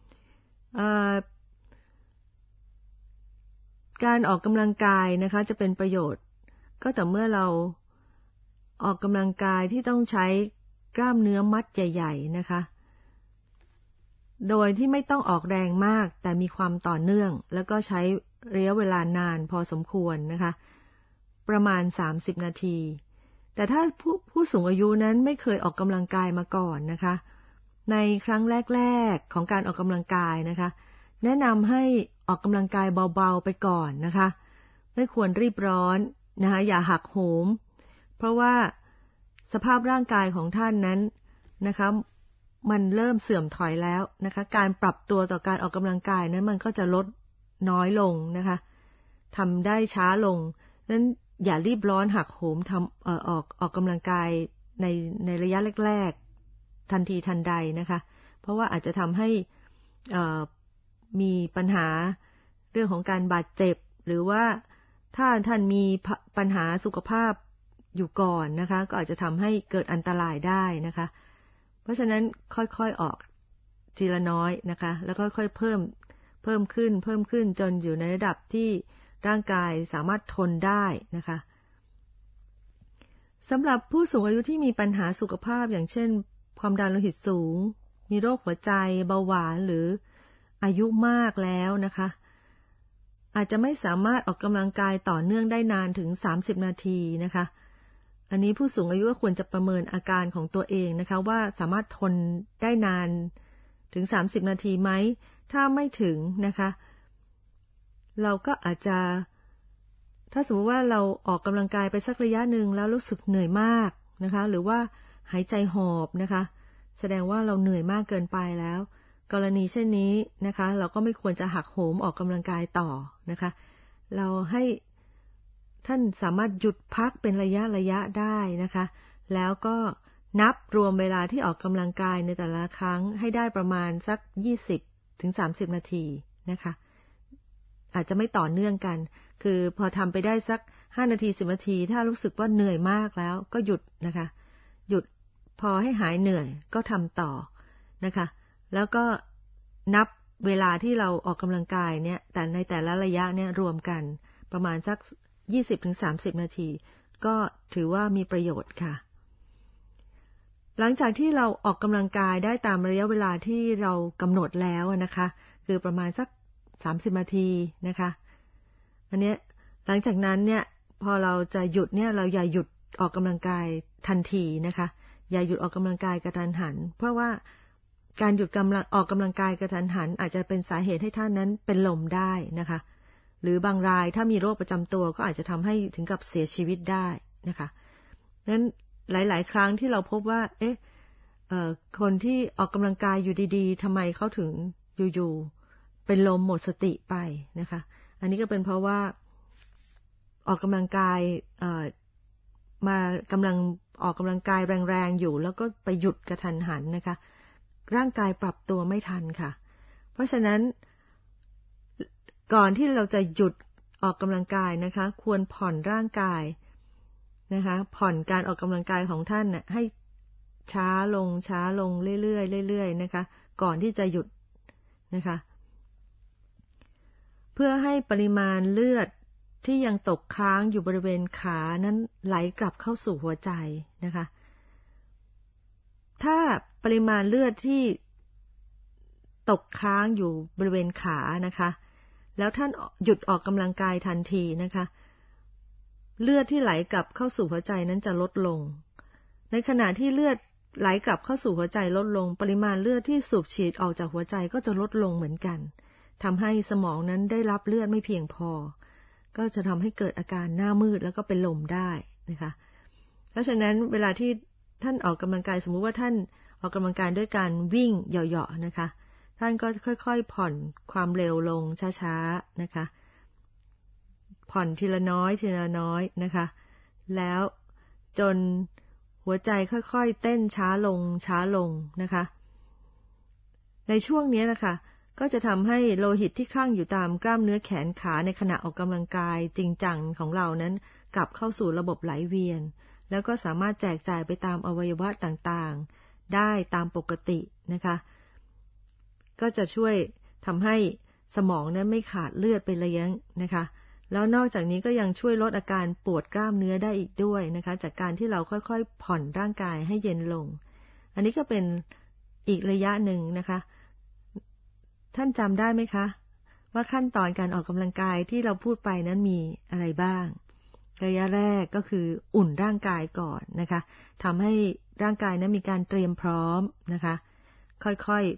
การออกกำลังกายนะคะจะเป็นประโยชน์ก็แต่เมื่อเราออกกำลังกายที่ต้องใช้กล้ามเนื้อมัดใหญ่ๆนะคะโดยที่ไม่ต้องออกแรงมากแต่มีความต่อเนื่องแล้วก็ใช้ระยะเวลานานพอสมควรนะคะประมาณ30นาทีแต่ถ้าผู้สูงอายุนั้นไม่เคยออกกำลังกายมาก่อนนะคะในครั้งแรกๆของการออกกำลังกายนะคะแนะนำให้ออกกำลังกายเบาๆไปก่อนนะคะไม่ควรรีบร้อนนะคะอย่าหักโหมเพราะว่าสภาพร่างกายของท่านนั้นนะคะมันเริ่มเสื่อมถอยแล้วนะคะการปรับตัวต่อการออกกำลังกายนั้นมันก็จะลดน้อยลงนะคะทำได้ช้าลงนั้นอย่ารีบร้อนหักโหมทำออกกำลังกายในระยะแรกๆทันทีทันใดนะคะเพราะว่าอาจจะทำให้มีปัญหาเรื่องของการบาดเจ็บหรือว่าถ้าท่านมีปัญหาสุขภาพอยู่ก่อนนะคะก็อาจจะทำให้เกิดอันตรายได้นะคะเพราะฉะนั้นค่อยๆออกทีละน้อยนะคะแล้วค่อยๆเพิ่มขึ้นจนอยู่ในระดับที่ร่างกายสามารถทนได้นะคะสำหรับผู้สูงอายุที่มีปัญหาสุขภาพอย่างเช่นความดันโลหิตสูงมีโรคหัวใจเบาหวานหรืออายุมากแล้วนะคะอาจจะไม่สามารถออกกำลังกายต่อเนื่องได้นานถึง30นาทีนะคะอันนี้ผู้สูงอายุก็ควรจะประเมินอาการของตัวเองนะคะว่าสามารถทนได้นานถึง30นาทีไหมถ้าไม่ถึงนะคะเราก็อาจจะถ้าสมมติว่าเราออกกำลังกายไปสักระยะหนึ่งแล้วรู้สึกเหนื่อยมากนะคะหรือว่าหายใจหอบนะคะแสดงว่าเราเหนื่อยมากเกินไปแล้วกรณีเช่นนี้นะคะเราก็ไม่ควรจะหักโหมออกกำลังกายต่อนะคะเราให้ท่านสามารถหยุดพักเป็นระยะได้นะคะแล้วก็นับรวมเวลาที่ออกกำลังกายในแต่ละครั้งให้ได้ประมาณสัก20-30นาทีนะคะอาจจะไม่ต่อเนื่องกันคือพอทำไปได้สัก5นาที10นาทีถ้ารู้สึกว่าเหนื่อยมากแล้วก็หยุดนะคะหยุดพอให้หายเหนื่อยก็ทำต่อนะคะแล้วก็นับเวลาที่เราออกกำลังกายเนี่ยแต่ในแต่ละระยะเนี่ยรวมกันประมาณสัก20-30นาทีก็ถือว่ามีประโยชน์ค่ะหลังจากที่เราออกกำลังกายได้ตามระยะเวลาที่เรากำหนดแล้วนะคะคือประมาณสัก30นาทีนะคะอันนี้หลังจากนั้นเนี่ยพอเราจะหยุดเนี่ยเราอย่าหยุดออกกำลังกายทันทีนะคะอย่าหยุดออกกำลังกายกระทันหันเพราะว่าการหยุดออกกำลังกายกระทันหันอาจจะเป็นสาเหตุให้ท่านนั้นเป็นลมได้นะคะหรือบางรายถ้ามีโรคประจำตัวก็อาจจะทำให้ถึงกับเสียชีวิตได้นะคะนั้นหลายๆครั้งที่เราพบว่าคนที่ออกกำลังกายอยู่ดีๆทำไมเขาถึงอยู่ๆเป็นลมหมดสติไปนะคะอันนี้ก็เป็นเพราะว่าออกกำลังกายมากำลังออกกำลังกายแรงๆอยู่แล้วก็ไปหยุดกระทันหันนะคะร่างกายปรับตัวไม่ทันค่ะเพราะฉะนั้นก่อนที่เราจะหยุดออกกำลังกายนะคะควรผ่อนร่างกายนะคะผ่อนการออกกำลังกายของท่านน่ะให้ช้าลงเรื่อยๆนะคะก่อนที่จะหยุดนะคะเพื่อให้ปริมาณเลือดที่ยังตกค้างอยู่บริเวณขานั้นไหลกลับเข้าสู่หัวใจนะคะถ้าปริมาณเลือดที่ตกค้างอยู่บริเวณขานะคะแล้วท่านหยุดออกกำลังกายทันทีนะคะเลือดที่ไหลกลับเข้าสู่หัวใจนั้นจะลดลงในขณะที่เลือดไหลกลับเข้าสู่หัวใจลดลงปริมาณเลือดที่สูบฉีดออกจากหัวใจก็จะลดลงเหมือนกันทำให้สมองนั้นได้รับเลือดไม่เพียงพอก็จะทำให้เกิดอาการหน้ามืดแล้วก็เป็นลมได้นะคะเพราะฉะนั้นเวลาที่ท่านออกกำลังกายสมมุติว่าท่านออกกำลังกายด้วยการวิ่งเหยาะๆนะคะท่านก็ค่อยๆผ่อนความเร็วลงช้าๆนะคะผ่อนทีละน้อยทีละน้อยนะคะแล้วจนหัวใจค่อยๆเต้นช้าลงช้าลงนะคะในช่วงนี้นะคะก็จะทำให้โลหิตที่ข้างอยู่ตามกล้ามเนื้อแขนขาในขณะออกกำลังกายจริงจังของเรานั้นกลับเข้าสู่ระบบไหลเวียนแล้วก็สามารถแจกจ่ายไปตามอวัยวะต่างๆได้ตามปกตินะคะก็จะช่วยทำให้สมองนั้นไม่ขาดเลือดไปเลี้ยงนะคะแล้วนอกจากนี้ก็ยังช่วยลดอาการปวดกล้ามเนื้อได้อีกด้วยนะคะจากการที่เราค่อยๆผ่อนร่างกายให้เย็นลงอันนี้ก็เป็นอีกระยะหนึ่งนะคะท่านจำได้ไหมคะว่าขั้นตอนการออกกำลังกายที่เราพูดไปนั้นมีอะไรบ้างระยะแรกก็คืออุ่นร่างกายก่อนนะคะทำให้ร่างกายนั้นมีการเตรียมพร้อมนะคะค่อย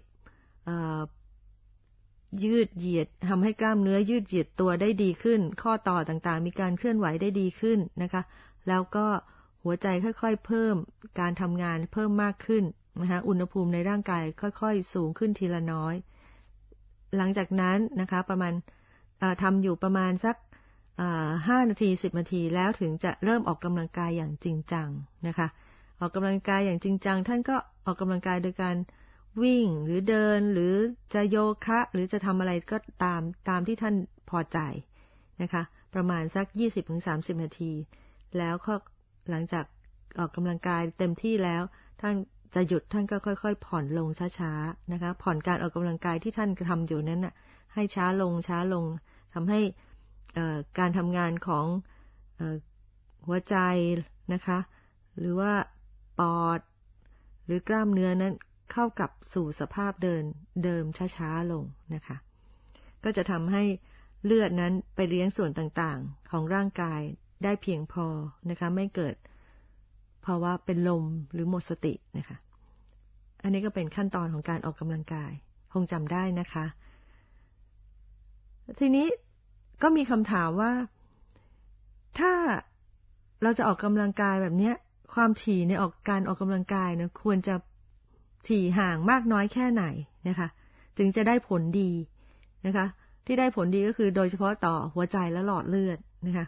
ๆยืดเหยียดทำให้กล้ามเนื้อยืดเหยียดตัวได้ดีขึ้นข้อต่อต่างๆมีการเคลื่อนไหวได้ดีขึ้นนะคะแล้วก็หัวใจค่อยๆเพิ่มการทำงานเพิ่มมากขึ้นนะคะอุณหภูมิในร่างกายค่อยๆสูงขึ้นทีละน้อยหลังจากนั้นนะคะประมาณทำอยู่ประมาณสัก5 นาที10 นาทีแล้วถึงจะเริ่มออกกำลังกายอย่างจริงจังนะคะออกกำลังกายอย่างจริงจังท่านก็ออกกำลังกายโดยการวิ่งหรือเดินหรือจะโยคะหรือจะทำอะไรก็ตามที่ท่านพอใจนะคะประมาณสัก 20-30 นาทีแล้วก็หลังจากออกกำลังกายเต็มที่แล้วท่านจะหยุดท่านก็ค่อยๆผ่อนลงช้าๆนะคะผ่อนการออกกำลังกายที่ท่านทำอยู่นั้นน่ะให้ช้าลงช้าลงทำให้การทำงานของหัวใจนะคะหรือว่าปอดหรือกล้ามเนื้อนั้นเข้ากับสู่สภาพเดิมช้าๆลงนะคะก็จะทำให้เลือดนั้นไปเลี้ยงส่วนต่างๆของร่างกายได้เพียงพอนะคะไม่เกิดภาวะเป็นลมหรือหมดสตินะคะอันนี้ก็เป็นขั้นตอนของการออกกำลังกายคงจำได้นะคะทีนี้ก็มีคำถามว่าถ้าเราจะออกกำลังกายแบบนี้ความถี่ในการออกกำลังกายนะควรจะถี่ห่างมากน้อยแค่ไหนนะคะถึงจะได้ผลดีนะคะที่ได้ผลดีก็คือโดยเฉพาะต่อหัวใจและหลอดเลือดนะคะ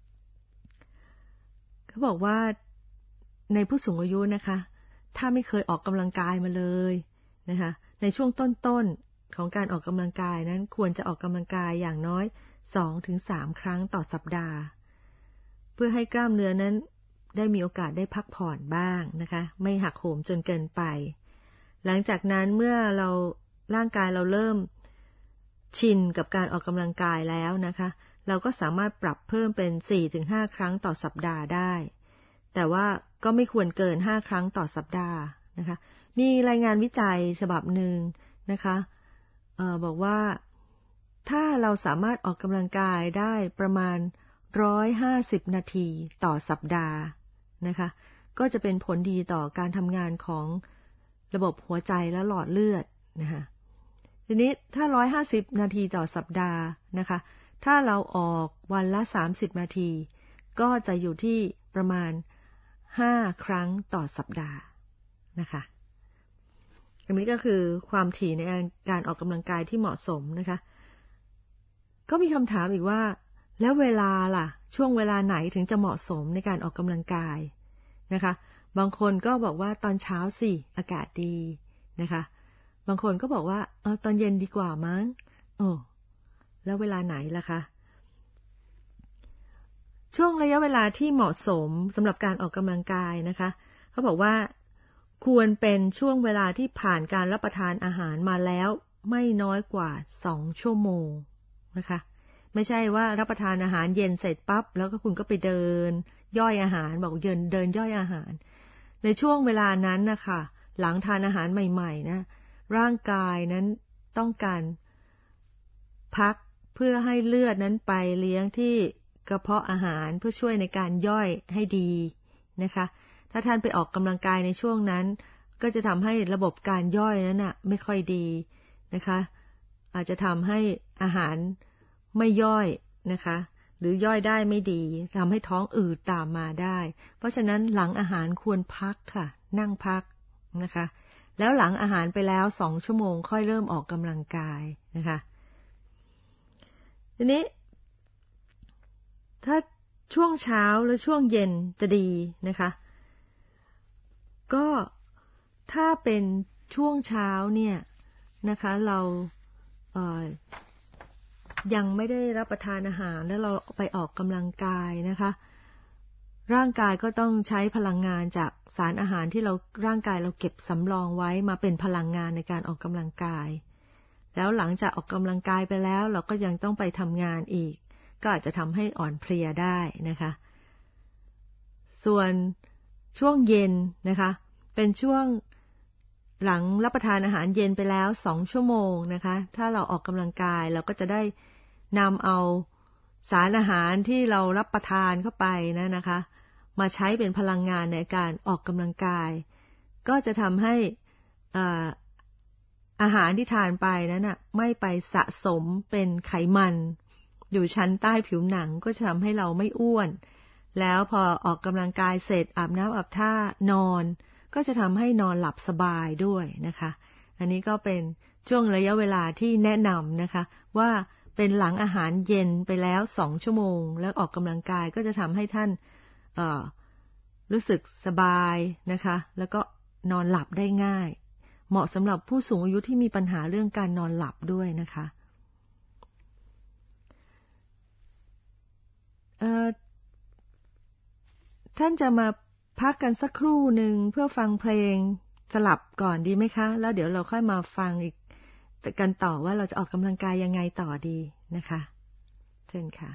เขาบอกว่าในผู้สูงอายุนะคะถ้าไม่เคยออกกำลังกายมาเลยนะคะในช่วงต้นๆของการออกกำลังกายนั้นควรจะออกกำลังกายอย่างน้อย 2-3 ครั้งต่อสัปดาห์เพื่อให้กล้ามเนื้อนั้นได้มีโอกาสได้พักผ่อนบ้างนะคะไม่หักโหมจนเกินไปหลังจากนั้นเมื่อร่างกายเราเริ่มชินกับการออกกำลังกายแล้วนะคะเราก็สามารถปรับเพิ่มเป็น 4-5 ครั้งต่อสัปดาห์ได้แต่ว่าก็ไม่ควรเกิน5 ครั้งต่อสัปดาห์นะคะมีรายงานวิจัยฉบับหนึ่งนะคะบอกว่าถ้าเราสามารถออกกำลังกายได้ประมาณ150 นาทีต่อสัปดาห์นะคะก็จะเป็นผลดีต่อการทำงานของระบบหัวใจและหลอดเลือดนะคะทีนี้ถ้า150 นาทีต่อสัปดาห์นะคะถ้าเราออกวันละ30 นาทีก็จะอยู่ที่ประมาณ5 ครั้งต่อสัปดาห์นะคะอันนี้ก็คือความถี่ในการออกกำลังกายที่เหมาะสมนะคะก็มีคำถามอีกว่าแล้วเวลาล่ะช่วงเวลาไหนถึงจะเหมาะสมในการออกกำลังกายนะคะบางคนก็บอกว่าตอนเช้าสิอากาศดีนะคะบางคนก็บอกว่าตอนเย็นดีกว่ามั้งแล้วเวลาไหนล่ะคะช่วงระยะเวลาที่เหมาะสมสำหรับการออกกำลังกายนะคะเขาบอกว่าควรเป็นช่วงเวลาที่ผ่านการรับประทานอาหารมาแล้วไม่น้อยกว่า2 ชั่วโมงนะคะไม่ใช่ว่ารับประทานอาหารเย็นเสร็จปั๊บแล้วก็คุณก็ไปเดินย่อยอาหารบอกเดินย่อยอาหารในช่วงเวลานั้นนะคะหลังทานอาหารใหม่ๆนะร่างกายนั้นต้องการพักเพื่อให้เลือดนั้นไปเลี้ยงที่กระเพาะอาหารเพื่อช่วยในการย่อยให้ดีนะคะถ้าท่านไปออกกำลังกายในช่วงนั้นก็จะทำให้ระบบการย่อยนั้นไม่ค่อยดีนะคะอาจจะทำให้อาหารไม่ย่อยนะคะหรือย่อยได้ไม่ดีทำให้ท้องอืดตามมาได้เพราะฉะนั้นหลังอาหารควรพักค่ะนั่งพักนะคะแล้วหลังอาหารไปแล้ว2 ชั่วโมงค่อยเริ่มออกกำลังกายนะคะทีนี้ถ้าช่วงเช้าหรือช่วงเย็นจะดีนะคะก็ถ้าเป็นช่วงเช้าเนี่ยนะคะเรายังไม่ได้รับประทานอาหารแล้วเราไปออกกำลังกายนะคะร่างกายก็ต้องใช้พลังงานจากสารอาหารที่ร่างกายเราเก็บสำรองไว้มาเป็นพลังงานในการออกกำลังกายแล้วหลังจากออกกำลังกายไปแล้วเราก็ยังต้องไปทำงานอีกก็อาจจะทำให้อ่อนเพลียได้นะคะส่วนช่วงเย็นนะคะเป็นช่วงหลังรับประทานอาหารเย็นไปแล้ว2 ชั่วโมงนะคะถ้าเราออกกำลังกายเราก็จะได้นำเอาสารอาหารที่เรารับประทานเข้าไปนะคะมาใช้เป็นพลังงานในการออกกำลังกายก็จะทำให้อาหารที่ทานไปนั้นน่ะไม่ไปสะสมเป็นไขมันอยู่ชั้นใต้ผิวหนังก็จะทำให้เราไม่อ้วนแล้วพอออกกำลังกายเสร็จอาบน้ำอาบท่านอนก็จะทำให้นอนหลับสบายด้วยนะคะอันนี้ก็เป็นช่วงระยะเวลาที่แนะนำนะคะว่าเป็นหลังอาหารเย็นไปแล้ว2 ชั่วโมงแล้วออกกำลังกายก็จะทำให้ท่านรู้สึกสบายนะคะแล้วก็นอนหลับได้ง่ายเหมาะสำหรับผู้สูงอายุที่มีปัญหาเรื่องการนอนหลับด้วยนะคะท่านจะมาพักกันสักครู่หนึ่งเพื่อฟังเพลงสลับก่อนดีไหมคะแล้วเดี๋ยวเราค่อยมาฟังอีกกันต่อว่าเราจะออกกำลังกายยังไงต่อดีนะคะเชิญค่ะ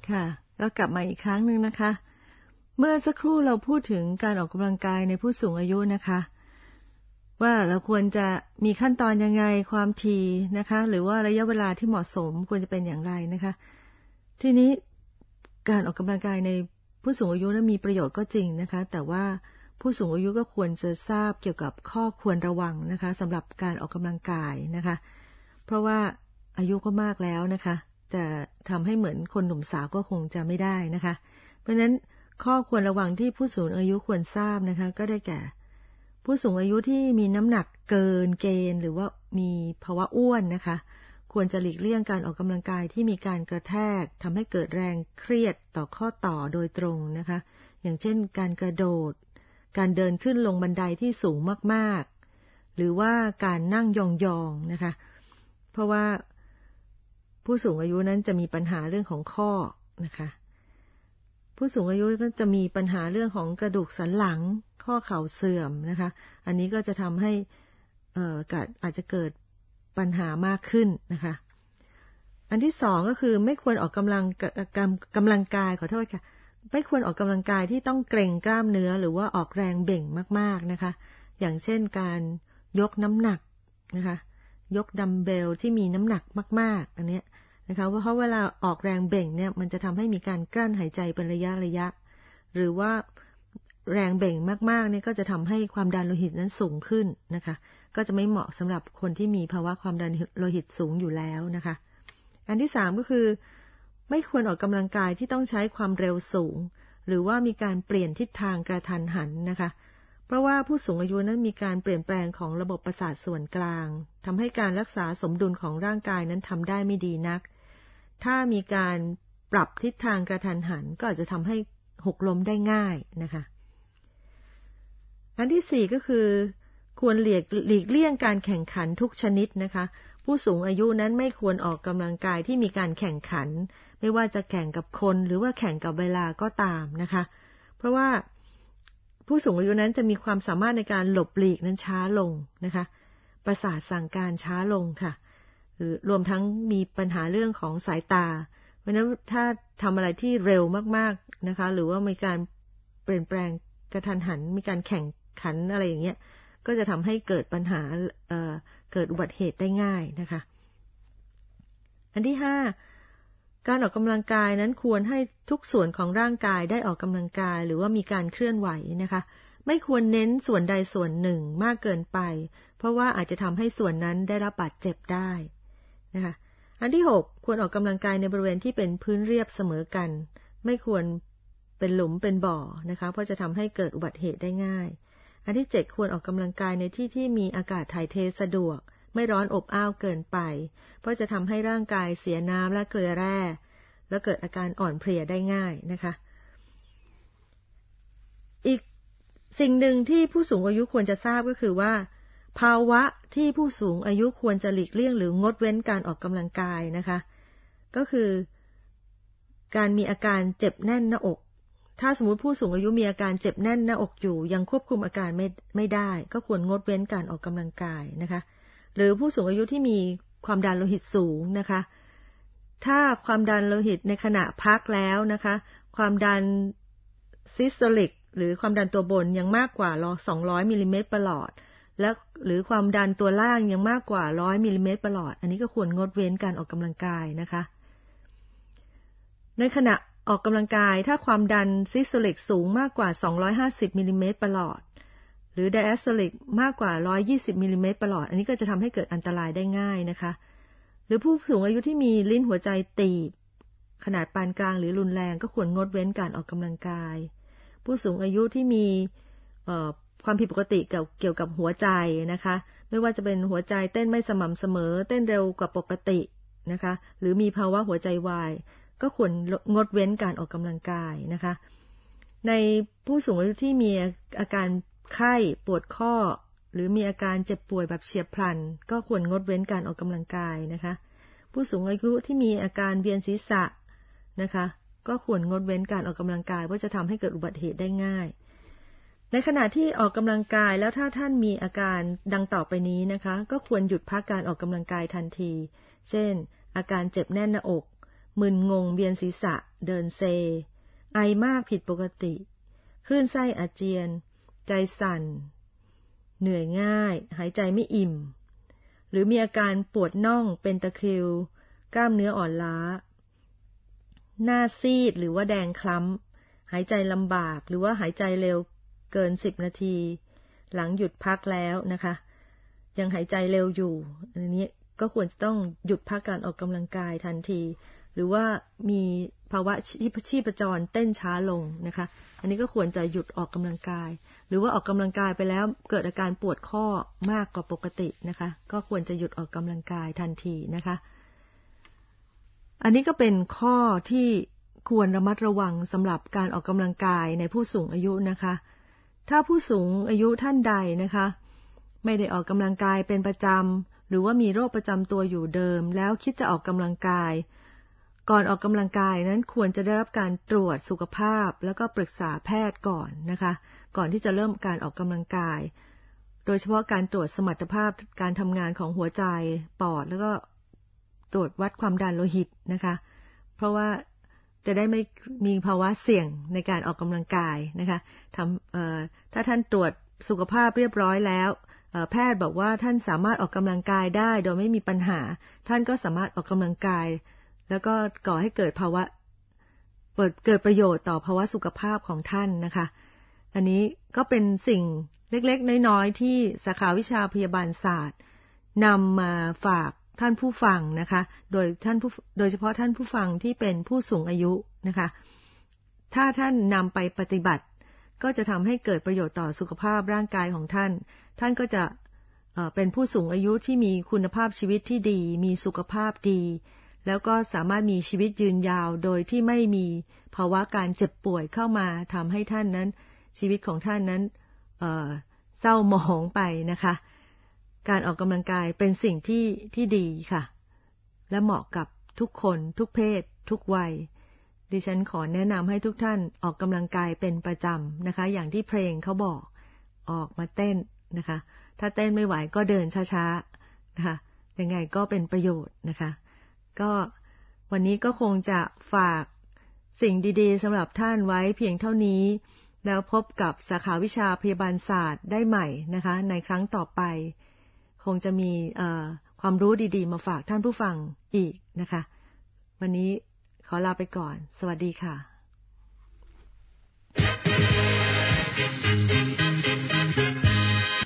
ค่ะก็กลับมาอีกครั้งหนึ่งนะคะเมื่อสักครู่เราพูดถึงการออกกำลังกายในผู้สูงอายุนะคะว่าเราควรจะมีขั้นตอนยังไงความถี่นะคะหรือว่าระยะเวลาที่เหมาะสมควรจะเป็นอย่างไรนะคะทีนี้การออกกำลังกายในผู้สูงอายุนั้นมีประโยชน์ก็จริงนะคะแต่ว่าผู้สูงอายุก็ควรจะทราบเกี่ยวกับข้อควรระวังนะคะสำหรับการออกกำลังกายนะคะเพราะว่าอายุก็มากแล้วนะคะจะทำให้เหมือนคนหนุ่มสาวก็คงจะไม่ได้นะคะเพราะฉะนั้นข้อควรระวังที่ผู้สูงอายุควรทราบนะคะก็ได้แก่ผู้สูงอายุที่มีน้ำหนักเกินเกณฑ์หรือว่ามีภาวะอ้วนนะคะควรจะหลีกเลี่ยงการออกกำลังกายที่มีการกระแทกทำให้เกิดแรงเครียดต่อข้อต่อโดยตรงนะคะอย่างเช่นการกระโดดการเดินขึ้นลงบันไดที่สูงมากๆหรือว่าการนั่งยองๆนะคะเพราะว่าผู้สูงอายุนั้นจะมีปัญหาเรื่องของข้อนะคะผู้สูงอายุก็จะมีปัญหาเรื่องของกระดูกสันหลังข้อเข่าเสื่อมนะคะอันนี้ก็จะทำให้อาจจะเกิดปัญหามากขึ้นนะคะอันที่สองก็คือไม่ควรออกกำลังกายขอโทษค่ะไม่ควรออกกำลังกายที่ต้องเกร็งกล้ามเนื้อหรือว่าออกแรงเบ่งมากๆนะคะอย่างเช่นการยกน้ำหนักนะคะยกดัมเบลที่มีน้ำหนักมากๆอันนี้นะคะเพราะเวลาออกแรงเบ่งเนี่ยมันจะทำให้มีการกลั้นหายใจเป็นระยะหรือว่าแรงเบ่งมากๆเนี่ยก็จะทำให้ความดันโลหิตนั้นสูงขึ้นนะคะก็จะไม่เหมาะสำหรับคนที่มีภาวะความดันโลหิตสูงอยู่แล้วนะคะอันที่สามก็คือไม่ควรออกกำลังกายที่ต้องใช้ความเร็วสูงหรือว่ามีการเปลี่ยนทิศทางกระทันหันนะคะเพราะว่าผู้สูงอายุนั้นมีการเปลี่ยนแปลงของระบบประสาทส่วนกลางทำให้การรักษาสมดุลของร่างกายนั้นทำได้ไม่ดีนักถ้ามีการปรับทิศทางกระทันหันก็อาจจะทำให้หกล้มได้ง่ายนะคะอันที่สี่ก็คือควรหลีกเลี่ยงการแข่งขันทุกชนิดนะคะผู้สูงอายุนั้นไม่ควรออกกำลังกายที่มีการแข่งขันไม่ว่าจะแข่งกับคนหรือว่าแข่งกับเวลาก็ตามนะคะเพราะว่าผู้สูงอายุนั้นจะมีความสามารถในการหลบหลีกนั้นช้าลงนะคะประสาทสั่งการช้าลงค่ะหรือรวมทั้งมีปัญหาเรื่องของสายตาเพราะฉะนั้นถ้าทำอะไรที่เร็วมากๆนะคะหรือว่ามีการเปลี่ยนแปลงกระทันหันมีการแข่งขันอะไรอย่างเงี้ยก็จะทำให้เกิดปัญหาเกิดอุบัติเหตุได้ง่ายนะคะอันที่ห้าการออกกำลังกายนั้นควรให้ทุกส่วนของร่างกายได้ออกกำลังกายหรือว่ามีการเคลื่อนไหวนะคะไม่ควรเน้นส่วนใดส่วนหนึ่งมากเกินไปเพราะว่าอาจจะทำให้ส่วนนั้นได้รับบาดเจ็บได้นะคะอันที่หกควรออกกำลังกายในบริเวณที่เป็นพื้นเรียบเสมอกันไม่ควรเป็นหลุมเป็นบ่อนะคะเพราะจะทำให้เกิดอุบัติเหตุได้ง่ายอันที่เจ็ดควรออกกำลังกายในที่ที่มีอากาศถ่ายเทสะดวกไม่ร้อนอบอ้าวเกินไปเพราะจะทำให้ร่างกายเสียน้ำและเกลือแร่แล้วเกิดอาการอ่อนเพลียได้ง่ายนะคะอีกสิ่งหนึ่งที่ผู้สูงอายุควรจะทราบก็คือว่าภาวะที่ผู้สูงอายุควรจะหลีกเลี่ยงหรืองดเว้นการออกกำลังกายนะคะก็คือการมีอาการเจ็บแน่นหน้าอกถ้าสมมติผู้สูงอายุมีอาการเจ็บแน่นหน้าอกอยู่ยังควบคุมอาการไม่ได้ก็ควรงดเว้นการออกกำลังกายนะคะหรือผู้สูงอายุที่มีความดันโลหิตสูงนะคะถ้าความดันโลหิตในขณะพักแล้วนะคะความดันซิสโตลิกหรือความดันตัวบนยังมากกว่า200มิลลิเมตรประหลอดและหรือความดันตัวล่างยังมากกว่า100มิลลิเมตรประหลอดอันนี้ก็ควรงดเว้นการออกกำลังกายนะคะในขณะออกกำลังกายถ้าความดันซิสโตลิกสูงมากกว่า250มิลลิเมตรประหลอดหรือไดแอสโตลิกมากกว่า120มิลลิเมตรประหลอดอันนี้ก็จะทำให้เกิดอันตรายได้ง่ายนะคะหรือผู้สูงอายุที่มีลิ้นหัวใจตีบขนาดปานกลางหรือรุนแรงก็ควรงดเว้นการออกกำลังกายผู้สูงอายุที่มีความผิดปกติเกี่ยวกับหัวใจนะคะไม่ว่าจะเป็นหัวใจเต้นไม่สม่ำเสมอเต้นเร็วกว่าปกตินะคะหรือมีภาวะหัวใจวายก็ควรงดเว้นการออกกำลังกายนะคะในผู้สูงอายุที่มีอาการไข้ปวดข้อหรือมีอาการเจ็บป่วยแบบเฉียบพลันก็ควรงดเว้นการออกกำลังกายนะคะผู้สูงอายุที่มีอาการเวียนศีรษะนะคะก็ควรงดเว้นการออกกำลังกายเพราะจะทำให้เกิดอุบัติเหตุได้ง่ายในขณะที่ออกกำลังกายแล้วถ้าท่านมีอาการดังต่อไปนี้นะคะก็ควรหยุดพักการออกกำลังกายทันทีเช่นอาการเจ็บแน่นหน้าอกมึนงงเวียนศีรษะเดินเซไอมากผิดปกติคลื่นไส้อาเจียนใจสั่นเหนื่อยง่ายหายใจไม่อิ่มหรือมีอาการปวดน่องเป็นตะคริวกล้ามเนื้ออ่อนล้าหน้าซีดหรือว่าแดงคล้ำหายใจลำบากหรือว่าหายใจเร็วเกิน10 นาทีหลังหยุดพักแล้วนะคะยังหายใจเร็วอยู่อันนี้ก็ควรจะต้องหยุดพักการออกกำลังกายทันทีหรือว่ามีภาวะชีพจรเต้นช้าลงนะคะอันนี้ก็ควรจะหยุดออกกำลังกายหรือว่าออกกำลังกายไปแล้วเกิดอาการปวดข้อมากกว่าปกตินะคะก็ควรจะหยุดออกกำลังกายทันทีนะคะอันนี้ก็เป็นข้อที่ควรระมัดระวังสำหรับการออกกำลังกายในผู้สูงอายุนะคะถ้าผู้สูงอายุท่านใดนะคะไม่ได้ออกกำลังกายเป็นประจำหรือว่ามีโรคประจำตัวอยู่เดิมแล้วคิดจะออกกำลังกายก่อนออกกำลังกายนั้นควรจะได้รับการตรวจสุขภาพแล้วก็ปรึกษาแพทย์ก่อนนะคะก่อนที่จะเริ่มการออกกำลังกายโดยเฉพาะการตรวจสมรรถภาพการทำงานของหัวใจปอดแล้วก็ตรวจวัดความดันโลหิตนะคะเพราะว่าจะได้ไม่มีภาวะเสี่ยงในการออกกำลังกายนะคะถ้าท่านตรวจสุขภาพเรียบร้อยแล้วแพทย์บอกว่าท่านสามารถออกกำลังกายได้โดยไม่มีปัญหาท่านก็สามารถออกกำลังกายแล้วก็ก่อให้เกิดภาวะเกิดประโยชน์ต่อภาวะสุขภาพของท่านนะคะอันนี้ก็เป็นสิ่งเล็กๆน้อยๆที่สาขาวิชาพยาบาลศาสตร์นำมาฝากท่านผู้ฟังนะคะโดยเฉพาะท่านผู้ฟังที่เป็นผู้สูงอายุนะคะถ้าท่านนำไปปฏิบัติก็จะทำให้เกิดประโยชน์ต่อสุขภาพร่างกายของท่านท่านก็จะเป็นผู้สูงอายุที่มีคุณภาพชีวิตที่ดีมีสุขภาพดีแล้วก็สามารถมีชีวิตยืนยาวโดยที่ไม่มีภาวะการเจ็บป่วยเข้ามาทำให้ท่านนั้นชีวิตของท่านนั้นเศร้าหมองไปนะคะการออกกำลังกายเป็นสิ่งที่ดีค่ะและเหมาะกับทุกคนทุกเพศทุกวัยดิฉันขอแนะนำให้ทุกท่านออกกำลังกายเป็นประจำนะคะอย่างที่เพลงเขาบอกออกมาเต้นนะคะถ้าเต้นไม่ไหวก็เดินช้าๆนะคะยังไงก็เป็นประโยชน์นะคะก็วันนี้ก็คงจะฝากสิ่งดีๆสำหรับท่านไว้เพียงเท่านี้แล้วพบกับสาขาวิชาพยาบาลศาสตร์ได้ใหม่นะคะในครั้งต่อไปคงจะมีความรู้ดีๆมาฝากท่านผู้ฟังอีกนะคะวันนี้ขอลาไปก่อนสวัสดีค่ะ